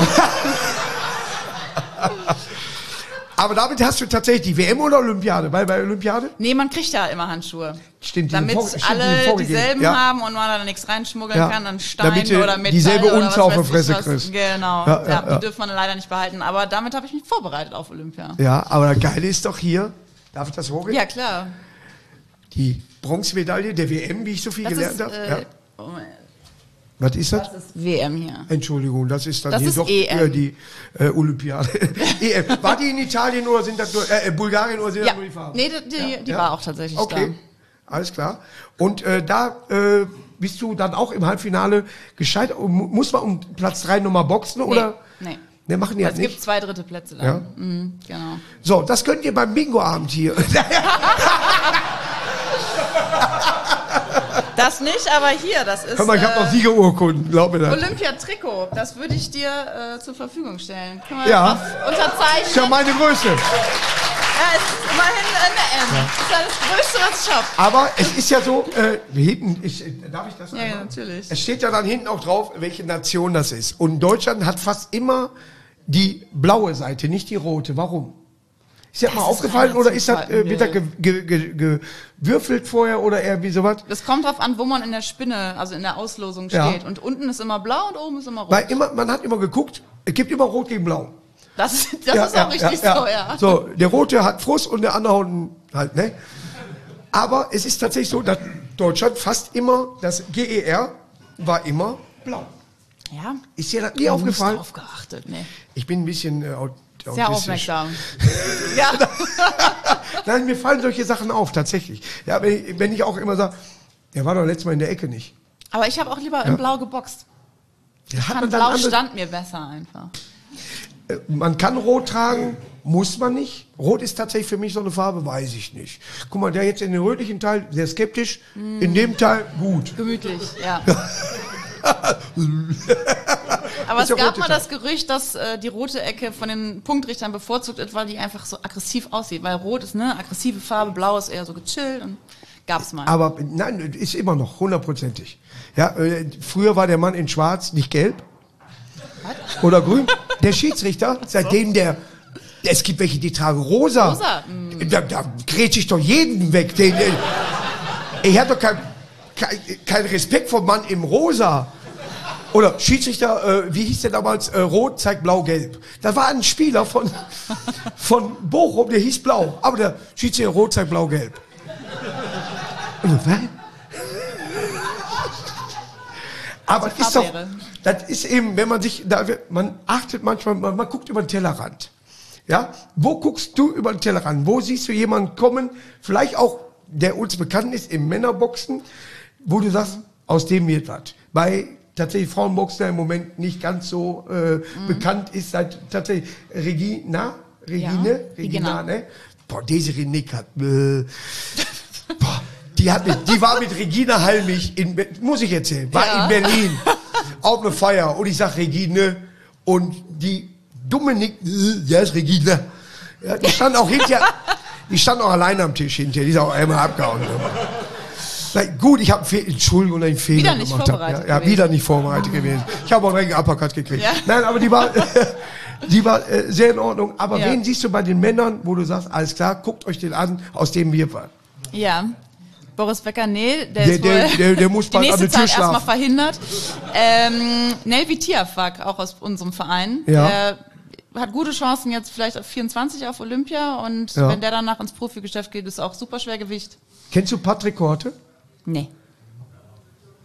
aber damit hast du tatsächlich die W M oder Olympiade? Weil bei Olympiade? Nee, man kriegt ja immer Handschuhe. Stimmt, die Damit sind vor- stimmt, die sind alle vorgegeben. dieselben Ja. haben und man da nichts reinschmuggeln Ja. kann, dann Stein Damit du oder Metall dieselbe oder Unze was auf der weiß ich Fresse was. kriegst. Genau, Ja, ja, ja, die ja. dürfen wir leider nicht behalten. Aber damit habe ich mich vorbereitet auf Olympia. Ja, aber das Geile ist doch hier, darf ich das hochgehen? Ja, klar. Die Bronzemedaille der W M, wie ich so viel Das gelernt ist, habe. äh, Ja. oh mein- Was ist das? das ist W M hier. Entschuldigung, das ist dann Das hier ist doch E M. äh, die äh, Olympiade. E M. War die in Italien oder sind das nur, äh, Bulgarien oder sind Ja, das nur die Farben? nee, die, die, die Ja. war auch tatsächlich Okay, alles klar. Und äh, da äh, bist du dann auch im Halbfinale gescheitert. Mu- Muss man um Platz drei nochmal boxen da. oder? Nee, nee. Ne, machen die Es halt gibt nicht. zwei dritte Plätze dann. Ja. Mhm, genau. So, das könnt ihr beim Bingo-Abend hier. Das nicht, aber hier, das ist Hör mal, ich habe äh, noch Siegerurkunden, glaub mir das. Olympia-Trikot. Das würde ich dir äh, zur Verfügung stellen. Können wir Ja. auf- unterzeichnen? Ist ja meine Größe. Ja, es ist immerhin eine M. Das ist ja das Größte, was ich habe. Aber es ist ja so, äh, hinten, ich, darf ich das Ja, einmal? ja, natürlich. Es steht ja dann hinten auch drauf, welche Nation das ist. Und Deutschland hat fast immer die blaue Seite, nicht die rote. Warum? Ist dir das mal ist aufgefallen reiner oder ist das, Zufall, äh, wird da nö. ge, ge, ge, gewürfelt vorher oder eher wie sowas? Das kommt drauf an, wo man in der Spinne, also in der Auslosung Ja. steht. Und unten ist immer blau und oben ist immer rot. Weil immer, man hat immer geguckt, es gibt immer rot gegen blau. Das, das ist auch richtig so, ja. So, der rote hat Frust und der andere unten halt, ne? Aber es ist tatsächlich so, dass Deutschland fast immer, das G E R war immer blau. Ja. Ist dir das nie Nicht aufgefallen? drauf geachtet, nee. Ich bin ein bisschen äh, aut- Sehr autistisch. aufmerksam. Ja. Nein, mir fallen solche Sachen auf, tatsächlich. Ja, wenn ich, wenn ich auch immer sage, der war doch letztes Mal in der Ecke nicht. Aber ich habe auch lieber in blau geboxt. Ja, hat Kann man, dann blau andere, stand mir besser einfach. äh, man kann rot tragen, muss man nicht. Rot ist tatsächlich für mich so eine Farbe, weiß ich nicht. Guck mal, der jetzt in den rötlichen Teil, sehr skeptisch, in dem Teil gut. Gemütlich, ja. Aber Ist es der gab rote mal Teil. das Gerücht, dass äh, die rote Ecke von den Punktrichtern bevorzugt wird, weil die einfach so aggressiv aussieht. Weil rot ist eine aggressive Farbe, blau ist eher so gechillt und gab's mal. Aber nein, ist immer noch hundertprozentig. Ja, äh, früher war der Mann in Schwarz, nicht gelb oder grün. Der Schiedsrichter, seitdem der, es gibt welche, die tragen rosa. Rosa, Da, da grätsch ich doch jeden weg. Den, den, ich habe doch keinen kein, kein Respekt vor Mann im Rosa. Oder Schiedsrichter, äh, wie hieß der damals? Äh, Rot zeigt blau-gelb. Da war ein Spieler von, von Bochum, der hieß blau. Aber der Schiedsrichter Rot zeigt blau-gelb. Und so, was? Aber Das das ist doch, Farblehre. das ist eben, wenn man sich, da, man achtet manchmal, man, man guckt über den Tellerrand. Ja? Wo guckst du über den Tellerrand? Wo siehst du jemanden kommen, vielleicht auch, der uns bekannt ist, im Männerboxen, wo du sagst, aus dem wird was. Bei tatsächlich Frauenboxen der im Moment nicht ganz so äh, Mhm. bekannt ist, seit tatsächlich Regina, Regine, Ja, Regina, Regina. ne? Boah, Desiree Nick hat, äh, boah, die hat mit, die war mit Regina Halmich in, Be- muss ich erzählen, war Ja. in Berlin auf eine Feier und ich sag Regine und die dumme Nick, äh, ja ist Regina, ja, die stand auch hinterher, die stand auch alleine am Tisch hinterher, die ist auch einmal abgehauen. Na, gut, ich habe Entschuldigung, dass ich einen Fehler Wieder nicht gemacht habe. vorbereitet Ja, ja, gewesen. wieder nicht vorbereitet gewesen. Ich habe auch direkt einen Uppercut gekriegt. Ja. Nein, aber die war, die war äh, sehr in Ordnung. Aber Ja. wen siehst du bei den Männern, wo du sagst, alles klar, guckt euch den an, aus dem wir waren? Ja. Boris Becker, nee, der, Der- ist der- wohl der- der muss die bald nächste an der Tür Zeit erstmal schlafen. verhindert. Ähm, Nelvi Tiafak, auch aus unserem Verein. Ja. Der hat gute Chancen jetzt vielleicht auf vierundzwanzig auf Olympia und Ja. wenn der danach ins Profigeschäft geht, ist auch super Schwergewicht. Kennst du Patrick Korte? Nee.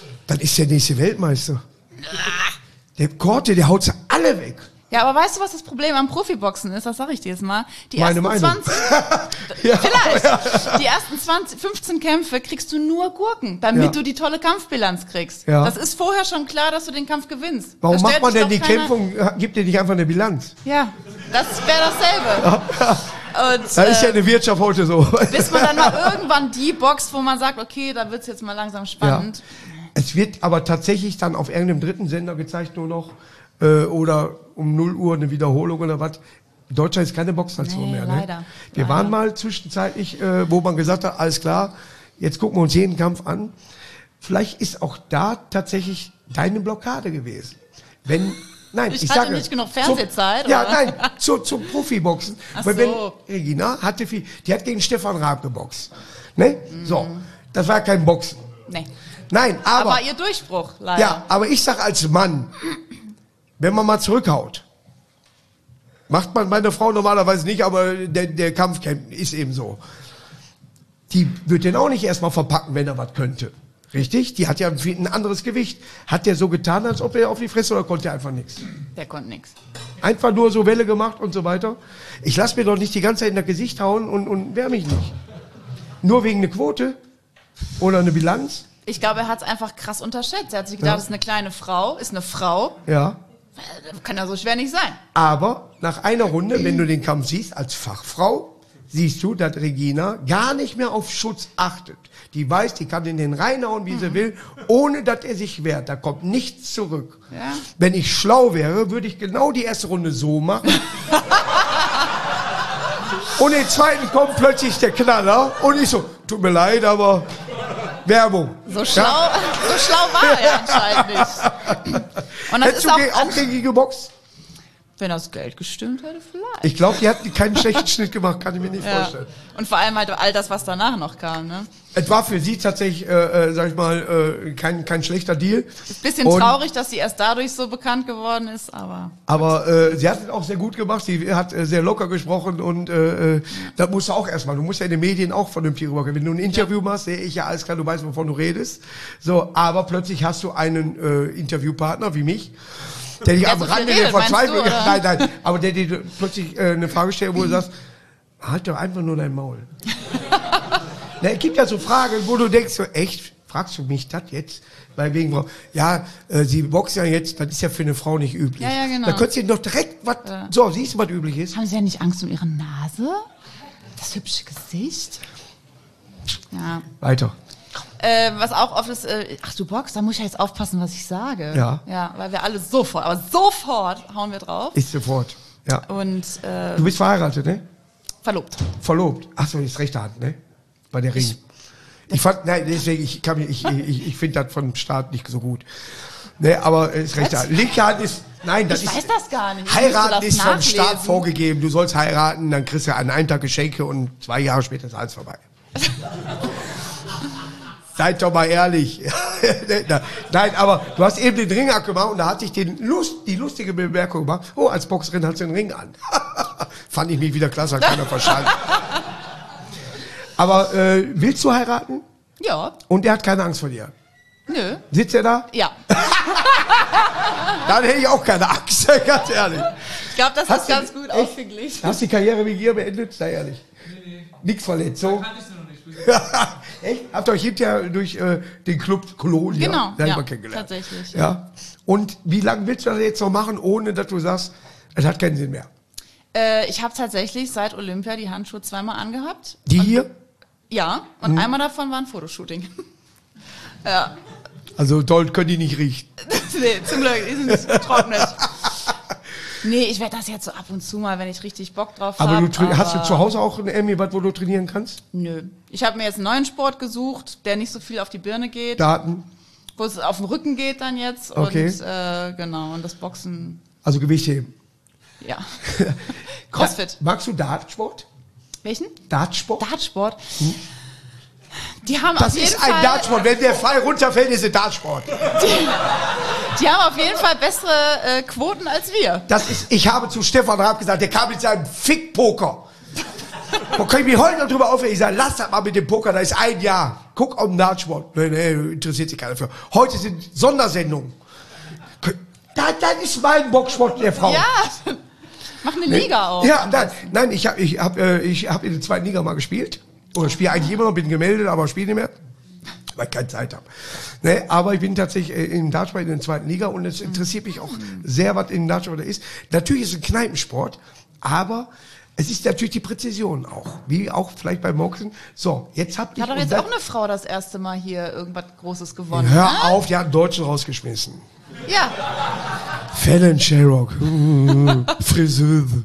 Dann ist der nächste Weltmeister. Der Korte, der haut sie alle weg. Ja, aber weißt du, was das Problem am Profiboxen ist? Das sage ich dir jetzt mal. Die Meine ersten Meinung. zwanzig, Ja, vielleicht, ja. die ersten zwanzig, fünfzehn Kämpfe kriegst du nur Gurken, damit Ja. du die tolle Kampfbilanz kriegst. Ja. Das ist vorher schon klar, dass du den Kampf gewinnst. Warum Da macht stellt man sich denn die doch keiner- Kämpfung, gibt dir nicht einfach eine Bilanz? Ja, das wäre dasselbe. Und, Da ist ja äh, eine Wirtschaft heute so. bis man dann mal irgendwann die boxt, wo man sagt, okay, da wird's jetzt mal langsam spannend. Es wird aber tatsächlich dann auf irgendeinem dritten Sender gezeigt nur noch, äh, oder um null Uhr eine Wiederholung oder was. Deutschland ist keine Boxnation Nee, mehr. Ne? leider. Wir Leider. waren mal zwischenzeitlich, äh, wo man gesagt hat, alles klar, jetzt gucken wir uns jeden Kampf an. Vielleicht ist auch da tatsächlich deine Blockade gewesen. Wenn, nein, Ich ich, hatte sage, nicht genug zum- Fernsehzeit, Ja, oder? nein, zu, zum Profiboxen. Ach Weil wenn so. Regina hatte viel, die hat gegen Stefan Raab geboxt. Ne? So, das war kein Boxen. Nee. Nein, aber, Aber ihr Durchbruch, leider. ja, aber ich sag als Mann, wenn man mal zurückhaut, macht man meine Frau normalerweise nicht, aber der, der Kampf ist eben so. Die wird den auch nicht erstmal verpacken, wenn er was könnte. Richtig? Die hat ja ein anderes Gewicht. Hat der so getan, als ob er auf die Fresse, oder konnte er einfach nichts? Der konnte nix. Einfach nur so Welle gemacht und so weiter. Ich lasse mir doch nicht die ganze Zeit in das Gesicht hauen und, und wehr mich nicht. Nur wegen einer Quote oder eine Bilanz. Ich glaube, er hat es einfach krass unterschätzt. Er hat sich gedacht, Ja. das ist eine kleine Frau, ist eine Frau. Ja. Kann ja so schwer nicht sein. Aber nach einer Runde, wenn du den Kampf siehst, als Fachfrau, siehst du, dass Regina gar nicht mehr auf Schutz achtet. Die weiß, die kann in den reinhauen, wie sie will, ohne dass er sich wehrt. Da kommt nichts zurück. Ja. Wenn ich schlau wäre, würde ich genau die erste Runde so machen. Und im zweiten kommt plötzlich der Knaller und ich so, tut mir leid, aber Werbung. So schlau, so schlau war er anscheinend nicht. Und das Hättest ist du auch, ge- auch gegen die geboxt? wenn das Geld gestimmt hätte, vielleicht. Ich glaube, die hat keinen schlechten Schnitt gemacht, kann ich mir nicht Ja. vorstellen. Und vor allem halt all das, was danach noch kam. Ne? Es war für sie tatsächlich, äh, äh, sag ich mal, äh, kein, kein schlechter Deal. Ist bisschen Und- traurig, dass sie erst dadurch so bekannt geworden ist, aber Aber äh, sie hat es auch sehr gut gemacht. Sie hat äh, sehr locker gesprochen und äh, äh, da musst du auch erstmal, du musst ja in den Medien auch vernünftig rüberkommen. Wenn du ein Interview machst, sehe ich ja alles klar, du weißt, wovon du redest. So, aber plötzlich hast du einen äh, Interviewpartner wie mich, der dich Der am so viel Rande redet, der Verzweiflung, meinst du, nein, oder? nein, aber der dir plötzlich äh, eine Frage stellt, wo du sagst, halt doch einfach nur dein Maul. Na, es gibt ja so Fragen, wo du denkst, so echt, fragst du mich das jetzt? Weil wegen Frau, ja, äh, sie boxt ja jetzt, das ist ja für eine Frau nicht üblich. Ja, ja, genau. Da könntest du doch direkt was, Ja. so, siehst du, was üblich ist? haben sie ja nicht Angst um ihre Nase? Das hübsche Gesicht? Ja. Weiter. Äh, was auch oft ist, äh, ach du boxst, da muss ich ja jetzt aufpassen, was ich sage. Ja. Ja, weil wir alle sofort, aber sofort hauen wir drauf. Ist sofort. Ja. Und äh, Du bist verheiratet, ne? verlobt. Verlobt. Ach so, ist rechte Hand, ne? Bei der Ring. Ich fand, nein, deswegen, ich kann mir, ich, ich, ich finde das vom Staat nicht so gut. Ne, aber es ist rechte Was? Hand. Linke Hand ist, nein, das Ich ist. weiß das gar nicht. Ich müsste Heiraten das ist vom Staat nachlesen. vorgegeben. Du sollst heiraten, dann kriegst du an einem Tag Geschenke und zwei Jahre später ist alles vorbei. Seid doch mal ehrlich. Nein, aber du hast eben den Ring abgemacht und da hatte ich den Lust, die lustige Bemerkung gemacht. Oh, als Boxerin hat sie den Ring an. Fand ich mich wieder klasse, hat keiner verstanden. Aber äh, willst du heiraten? Ja, Und er hat keine Angst vor dir. nö. Sitzt er da? Ja. Dann hätte ich auch keine Angst, ganz ehrlich. Ich glaube, das Hast ist du- ganz gut echt? ausgeglichen. Hast du die Karriere wie ihr beendet? Sei ehrlich. Nee, nee. Nichts verletzt, so? Kann ich sie noch nicht. Bis jetzt. Echt? Habt ihr euch hinterher durch äh, den Club Kolonia Genau, selber ja, kennengelernt? tatsächlich. Ja. Und wie lange willst du das jetzt noch machen, ohne dass du sagst, es hat keinen Sinn mehr? Äh, ich habe tatsächlich seit Olympia die Handschuhe zweimal angehabt. Die hier? Ja, und einmal davon war ein Fotoshooting. Ja. Also toll können die nicht riechen. Nee, zum Glück, die sind getrocknet. Nee, ich werde das jetzt so ab und zu mal, wenn ich richtig Bock drauf Aber habe. du tra- hast du zu Hause auch ein Emmy-Bad, wo du trainieren kannst? Nö. Ich habe mir jetzt einen neuen Sport gesucht, der nicht so viel auf die Birne geht, Daten? wo es auf den Rücken geht dann jetzt. Okay. Und äh, genau, und das Boxen, Also Gewichtheben. ja. Crossfit. Da, magst du Dartsport? Welchen? Dartsport? Dartsport. Die haben Das auf jeden ist ein Fall, Dartsport. Wenn der Pfeil runterfällt, ist es Dartsport. die haben auf jeden Fall bessere äh, Quoten als wir. Das ist, ich habe zu Stefan Raab gesagt, der kam mit seinem Fick-Poker. Da kann ich mich heute noch drüber aufregen. Ich sage, lass das mal mit dem Poker, da ist ein Jahr. Guck guck auf den Dartsport. Nee, nee, interessiert sich keiner für. Heute sind Sondersendungen. Das, das ist mein Boxsport der Frau. Ja, mach eine Liga auf. Ja, nein, nein, ich habe ich hab, äh, ich hab in der zweiten Liga mal gespielt. Oder spiele eigentlich immer noch, bin gemeldet, aber spiele nicht mehr. Weil ich keine Zeit habe. Ne, aber ich bin tatsächlich äh, im Dartsport in der zweiten Liga und es interessiert mich auch sehr, was in Dartsport ist. Natürlich ist es ein Kneipensport, aber es ist natürlich die Präzision auch. Wie auch vielleicht beim Boxen. So, jetzt habt ihr... Hat doch jetzt auch eine Frau das erste Mal hier irgendwas Großes gewonnen. Hör ne? auf, die hat einen Deutschen rausgeschmissen. Ja. Fallon Sherrock. Friseuse.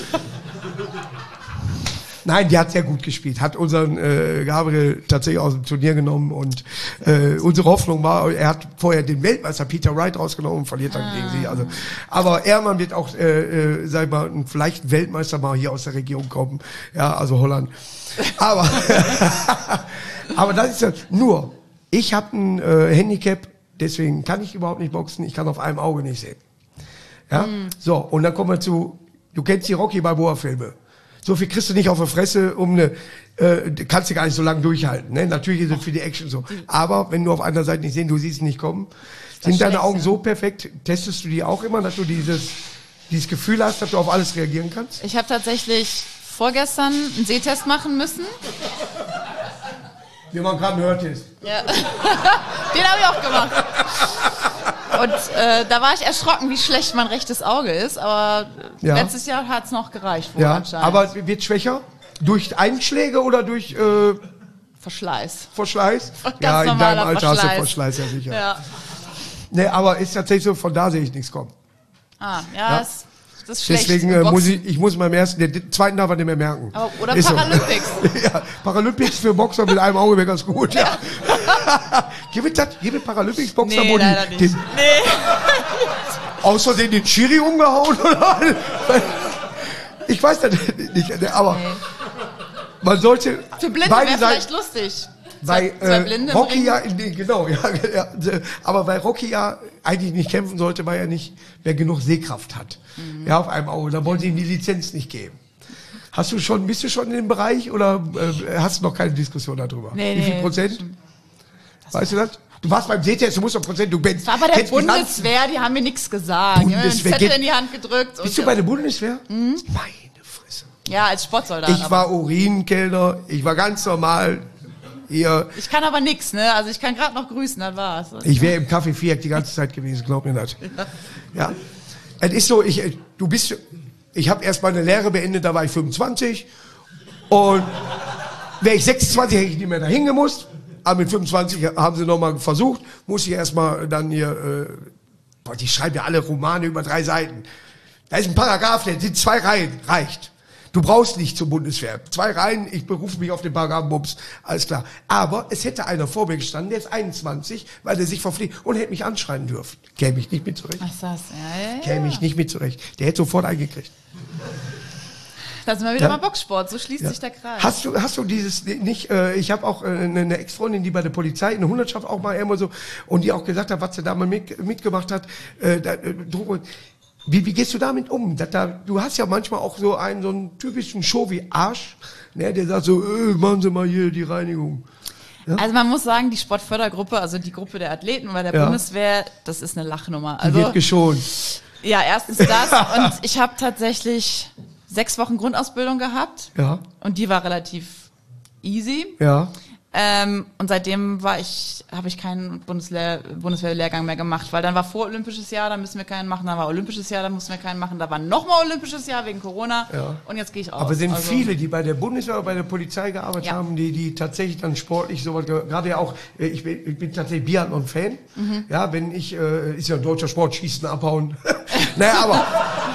Nein, die hat sehr gut gespielt. Hat unseren äh, Gabriel tatsächlich aus dem Turnier genommen und äh, unsere Hoffnung war, er hat vorher den Weltmeister Peter Wright rausgenommen und verliert dann ah. gegen sie. Also, aber Ehrmann wird auch, äh, äh, sag ich mal, vielleicht ein Weltmeister mal hier aus der Region kommen. Ja, also Holland. Aber, aber das ist ja nur, ich habe ein äh, Handicap, deswegen kann ich überhaupt nicht boxen. Ich kann auf einem Auge nicht sehen. Ja, mm. so, und dann kommen wir zu, du kennst die Rocky Balboa-Filme. So viel kriegst du nicht auf der Fresse, um eine, äh, kannst du gar nicht so lange durchhalten. Ne? Natürlich ist es für die Action so. Aber wenn du auf einer Seite nicht sehen, du siehst es nicht kommen, sind deine Augen so perfekt, testest du die auch immer, dass du dieses, dieses Gefühl hast, dass du auf alles reagieren kannst? Ich habe tatsächlich vorgestern einen Sehtest machen müssen. Wir machen gerade einen Hörtest. Ja. Den habe ich auch gemacht. Und äh, da war ich erschrocken, wie schlecht mein rechtes Auge ist, aber ja. letztes Jahr hat es noch gereicht. Wohl ja, anscheinend. aber wird schwächer? Durch Einschläge oder durch äh, Verschleiß? Verschleiß? Ganz ja, in deinem Alter Verschleiß. hast du Verschleiß, ja sicher. Ja. Nee, aber ist tatsächlich so, von da sehe ich nichts kommen. Ah, ja, ja. Das, das ist schlecht. Deswegen äh, muss ich, ich muss beim ersten, den zweiten darf er nicht mehr merken. Aber, oder ist Paralympics. So. Ja, Paralympics für Boxer mit einem Auge wäre ganz gut, ja. Gibt es gibt Paralympics-Boxer, nee, wo leider die, nicht. Den, nee. außerdem den Schiri umgehauen oder? Ich weiß das nicht, aber nee. Man sollte für Blinde beide wäre Seiten, vielleicht lustig. Weil zwei, zwei äh, Rocky ja, in den, genau, ja, ja, aber weil Rocky ja eigentlich nicht kämpfen sollte, weil er nicht mehr genug Sehkraft hat. Mhm. Ja, auf einem Auge. Da wollen sie ihm die Lizenz nicht geben. Hast du schon, bist du schon in dem Bereich oder äh, hast du noch keine Diskussion darüber? Nee, Wie viel nee, Prozent? Weißt du das? Du warst beim Sehtest, du musst doch Prozent, du bist. Das war bei der Bundeswehr, die haben mir nichts gesagt. Die haben mir einen Zettel in die Hand gedrückt. Bist du bei der Bundeswehr? Mhm. Meine Fresse. Ja, als Sportsoldat. Ich war Urinkellner, ich war ganz normal. Hier. Ich kann aber nix, ne? Also ich kann gerade noch grüßen, das war's. Ich wäre im Café Viereck die ganze Zeit gewesen, glaub mir das. Ja. Es ist so, ich, du bist, ich habe erst meine Lehre beendet, da war ich fünfundzwanzig und wäre ich sechsundzwanzig, hätte ich nicht mehr dahin gemusst. Aber mit fünfundzwanzig haben sie nochmal versucht, muss ich erstmal dann hier, äh, boah, die schreiben ja alle Romane über drei Seiten. Da ist ein Paragraph, der sind zwei Reihen, reicht. Du brauchst nicht zur Bundeswehr. Zwei Reihen, ich berufe mich auf den Paragraphen, Bums, alles klar. Aber es hätte einer vor mir gestanden, der ist einundzwanzig, weil der sich verpflichtet und hätte mich anschreien dürfen. Käme ich nicht mit zurecht. Ach, das, ja, ja, ja. Käme ich nicht mit zurecht. Der hätte sofort eingekriegt. Da sind wir wieder ja? beim Boxsport, so schließt ja. sich der Kreis. Hast du, hast du dieses nicht, äh, ich habe auch äh, eine Ex-Freundin, die bei der Polizei in der Hundertschaft auch mal immer so, und die auch gesagt hat, was sie da mal mit, mitgemacht hat, äh, da, äh, Wie, wie gehst du damit um? Da, da, du hast ja manchmal auch so einen, so einen typischen Show wie Arsch, ne, der sagt so, äh, machen Sie mal hier die Reinigung. Ja? Also man muss sagen, die Sportfördergruppe, also die Gruppe der Athleten bei der ja. Bundeswehr, das ist eine Lachnummer. Also, die wird geschont. Ja, erstens das und ich habe tatsächlich sechs Wochen Grundausbildung gehabt ja. und die war relativ easy. Ja. Ähm, und seitdem war ich, habe ich keinen Bundeslehr- Bundeswehrlehrgang mehr gemacht, weil dann war vorolympisches Jahr, da müssen wir keinen machen, dann war olympisches Jahr, da mussten wir keinen machen, da war nochmal olympisches Jahr wegen Corona ja. und jetzt gehe ich raus. Aber es sind also, viele, die bei der Bundeswehr oder bei der Polizei gearbeitet ja. haben, die, die tatsächlich dann sportlich sowas, gerade ja auch, ich bin, ich bin tatsächlich Biathlon-Fan, mhm. ja, wenn ich, äh, ist ja ein deutscher Sport, Schießen, Abhauen, naja, aber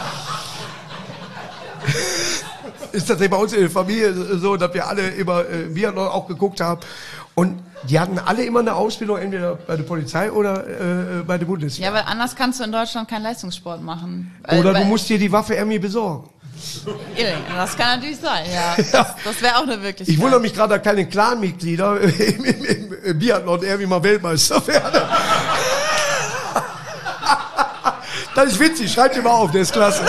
ist tatsächlich bei uns in der Familie so, dass wir alle immer äh, Biathlon auch geguckt haben. Und die hatten alle immer eine Ausbildung, entweder bei der Polizei oder äh, bei der Bundeswehr. Ja, weil anders kannst du in Deutschland keinen Leistungssport machen. Oder weil, du musst dir die Waffe irgendwie besorgen. Das kann natürlich sein, ja. Das, das wäre auch eine Wirklichkeit. Ich wundere mich gerade, dass keine Clan-Mitglieder im, im, im Biathlon irgendwie mal Weltmeister werden. Das ist witzig, schreibt dir mal auf, der ist klasse.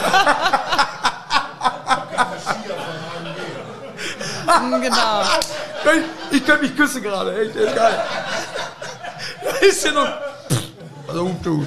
Genau. Ich, ich kann mich küssen gerade, echt, das ist geil. Da ist ja noch... Also, du.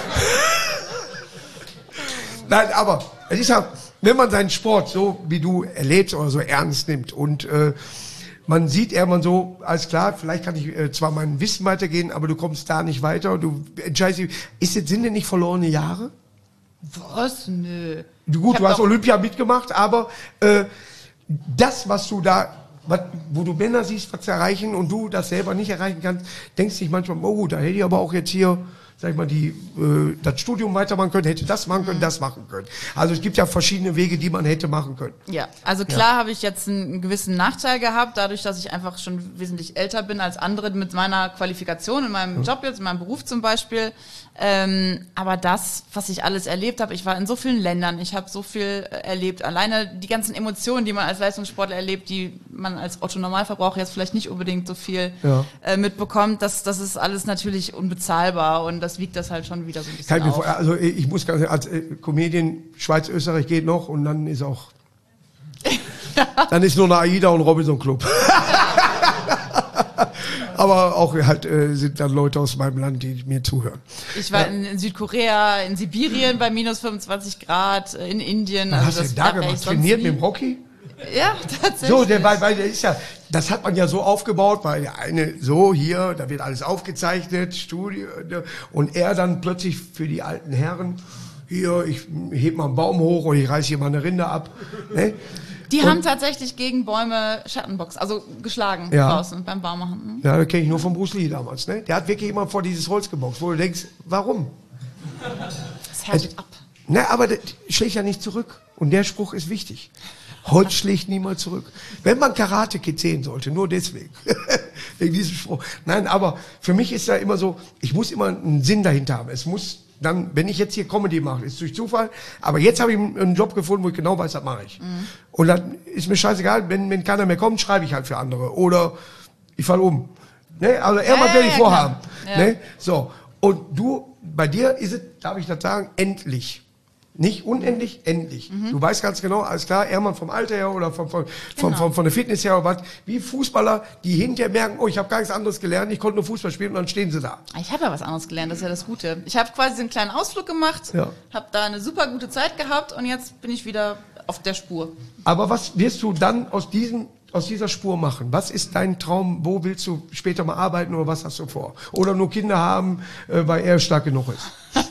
Nein, aber es ist ja, wenn man seinen Sport so wie du erlebt oder so ernst nimmt und äh, man sieht irgendwann so, alles klar, vielleicht kann ich äh, zwar mein Wissen weitergehen, aber du kommst da nicht weiter und du entscheidest dich, ist das, sind denn nicht verlorene Jahre? Was? Nö. Du, gut, Ich du hab hast doch- Olympia mitgemacht, aber äh, das, was du da, was, wo du Männer siehst, was erreichen und du das selber nicht erreichen kannst, denkst dich manchmal, oh, da hätte ich aber auch jetzt hier, sag ich mal, die, äh, das Studium weitermachen können, hätte das machen können, das machen können. Also es gibt ja verschiedene Wege, die man hätte machen können. Ja, also klar habe ich jetzt einen gewissen Nachteil gehabt, dadurch, dass ich einfach schon wesentlich älter bin als andere mit meiner Qualifikation in meinem Job jetzt, in meinem Beruf zum Beispiel. Ähm, aber das, was ich alles erlebt habe, ich war in so vielen Ländern, ich habe so viel äh, erlebt. Alleine die ganzen Emotionen, die man als Leistungssportler erlebt, die man als Otto-Normalverbraucher jetzt vielleicht nicht unbedingt so viel Ja. äh, mitbekommt, das, das ist alles natürlich unbezahlbar und das wiegt das halt schon wieder so ein bisschen Kann ich mir auf. vor, also ich muss ganz, als äh, Comedian, Schweiz, Österreich geht noch und dann ist auch, dann ist nur eine AIDA und Robinson Club. Aber auch halt äh, sind dann Leute aus meinem Land, die mir zuhören. Ich war in, in Südkorea, in Sibirien bei minus fünfundzwanzig Grad, in Indien. Was hast das du da wär ich gemacht? sonst Trainiert nie. mit dem Hockey? Ja, tatsächlich. So, der, weil, weil der ist ja, das hat man ja so aufgebaut, weil der eine so hier, da wird alles aufgezeichnet, Studio, ne, und er dann plötzlich für die alten Herren, hier, ich heb mal einen Baum hoch oder ich reiß hier mal eine Rinde ab. Ne? Die Und- haben tatsächlich gegen Bäume Schattenbox, also geschlagen Ja. draußen beim Baumachen. Ja, das kenne ich nur von Bruce Lee damals. Ne? Der hat wirklich immer vor dieses Holz geboxt, wo du denkst, warum? Das härtet ab. Na, aber das schlägt ja nicht zurück. Und der Spruch ist wichtig. Holz schlägt niemals zurück. Wenn man Karate Kid sehen sollte, nur deswegen. Wegen diesem Spruch. Nein, aber für mich ist da immer so, ich muss immer einen Sinn dahinter haben. Es muss dann, wenn ich jetzt hier Comedy mache, ist durch Zufall, aber jetzt habe ich einen Job gefunden, wo ich genau weiß, das mache ich. Mhm. Und dann ist mir scheißegal, wenn, wenn keiner mehr kommt, schreibe ich halt für andere. Oder ich falle um. Ne? Also irgendwas Ja, werde ich ja, vorhaben. klar. Ja. Ne? So. Und du, bei dir ist es, darf ich das sagen, endlich. Nicht unendlich, endlich. Mhm. Du weißt ganz genau, alles klar, Ehrmann vom Alter her oder vom, vom, vom, Genau. vom, von der Fitness her oder was, wie Fußballer, die hinterher merken, oh, ich habe gar nichts anderes gelernt, ich konnte nur Fußball spielen und dann stehen sie da. Ich habe ja was anderes gelernt, das ist ja das Gute. Ich habe quasi einen kleinen Ausflug gemacht, Ja. habe da eine super gute Zeit gehabt und jetzt bin ich wieder auf der Spur. Aber was wirst du dann aus diesem, aus dieser Spur machen? Was ist dein Traum? Wo willst du später mal arbeiten oder was hast du vor? Oder nur Kinder haben, äh, weil er stark genug ist?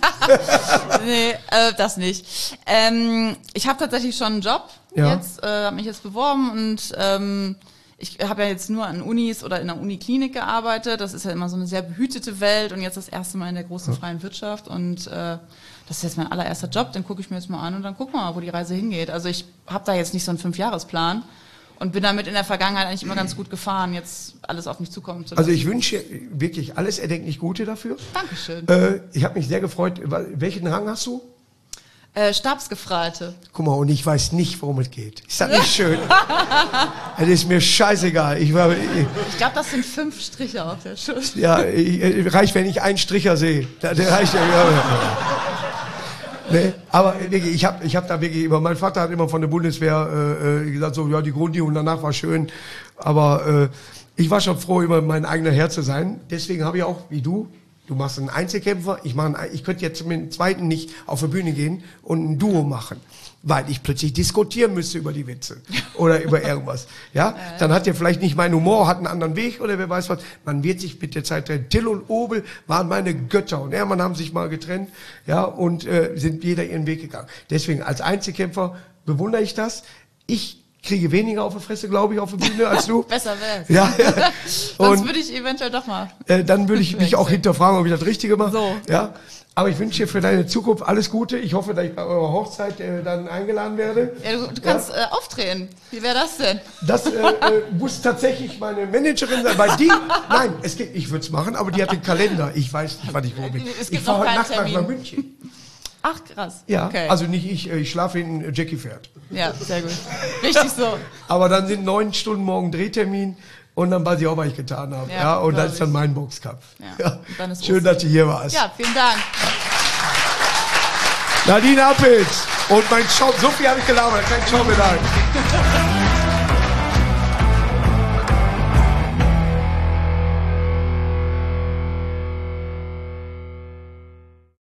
Nee, äh, das nicht. Ähm, ich habe tatsächlich schon einen Job Ja. jetzt, äh, habe mich jetzt beworben und ähm, ich habe ja jetzt nur an Unis oder in der Uniklinik gearbeitet. Das ist ja immer so eine sehr behütete Welt und jetzt das erste Mal in der großen freien Wirtschaft und äh, das ist jetzt mein allererster Job. Den gucke ich mir jetzt mal an und dann gucken wir mal, wo die Reise hingeht. Also ich habe da jetzt nicht so einen Fünfjahresplan und bin damit in der Vergangenheit eigentlich immer ganz gut gefahren, jetzt alles auf mich zukommen zu lassen. Also ich wünsche wirklich alles erdenklich Gute dafür. Dankeschön. Äh, ich habe mich sehr gefreut. Welchen Rang hast du? Äh, Stabsgefreite. Guck mal, und ich weiß nicht, worum es geht. Ist das nicht schön? Es ist mir scheißegal. Ich war, ich, Ich glaube, das sind fünf Striche auf der Schulter. ja, ich, äh, reicht, wenn ich einen Stricher sehe. Der, der reicht ja. ja, ja. Nee, aber wirklich, ich habe ich hab da wirklich immer, mein Vater hat immer von der Bundeswehr äh, äh, gesagt, so, ja, die Grundi und danach war schön. Aber äh, ich war schon froh, immer mein eigener Herr zu sein. Deswegen habe ich auch, wie du, du machst einen Einzelkämpfer, ich, mache einen, ich könnte jetzt mit dem zweiten nicht auf die Bühne gehen und ein Duo machen, weil ich plötzlich diskutieren müsste über die Witze oder über irgendwas. Ja, dann hat er vielleicht nicht meinen Humor, hat einen anderen Weg oder wer weiß was. Man wird sich mit der Zeit trennen. Till und Obel waren meine Götter und Hermann haben sich mal getrennt, ja, und äh, sind jeder ihren Weg gegangen. Deswegen als Einzelkämpfer bewundere ich das. Ich kriege weniger auf die Fresse, glaube ich, auf der Bühne als du. Besser wär's. Ja, ja. Sonst Und würde ich eventuell doch mal. äh, dann würde ich mich auch hinterfragen, ob ich das Richtige mache. So. Ja. Aber ich wünsche dir für deine Zukunft alles Gute. Ich hoffe, dass ich bei eurer Hochzeit äh, dann eingeladen werde. Ja, du, du kannst äh, auftreten. Wie wäre das denn? Das äh, äh, muss tatsächlich meine Managerin sein, weil die, nein, es geht, ich würde es machen, aber die hat den Kalender. Ich weiß nicht, wann ich wo bin. Es Ich gibt fahre noch heute keinen Nacht nach Termin. München. Ach, krass. Ja, Okay. also nicht ich, äh, ich schlafe in Jackie fährt. Ja, sehr gut. Richtig so. Aber dann sind neun Stunden morgen Drehtermin und dann weiß ich auch, was ich getan habe. Ja, Ja, und dann glaub ist dann ich. mein Boxkampf. Ja, und dann ist Schön, Ostern. dass du hier warst. Ja, vielen Dank. Nadine Appels und mein Schaum, so viel habe ich gelabert, kein Schaum mehr da.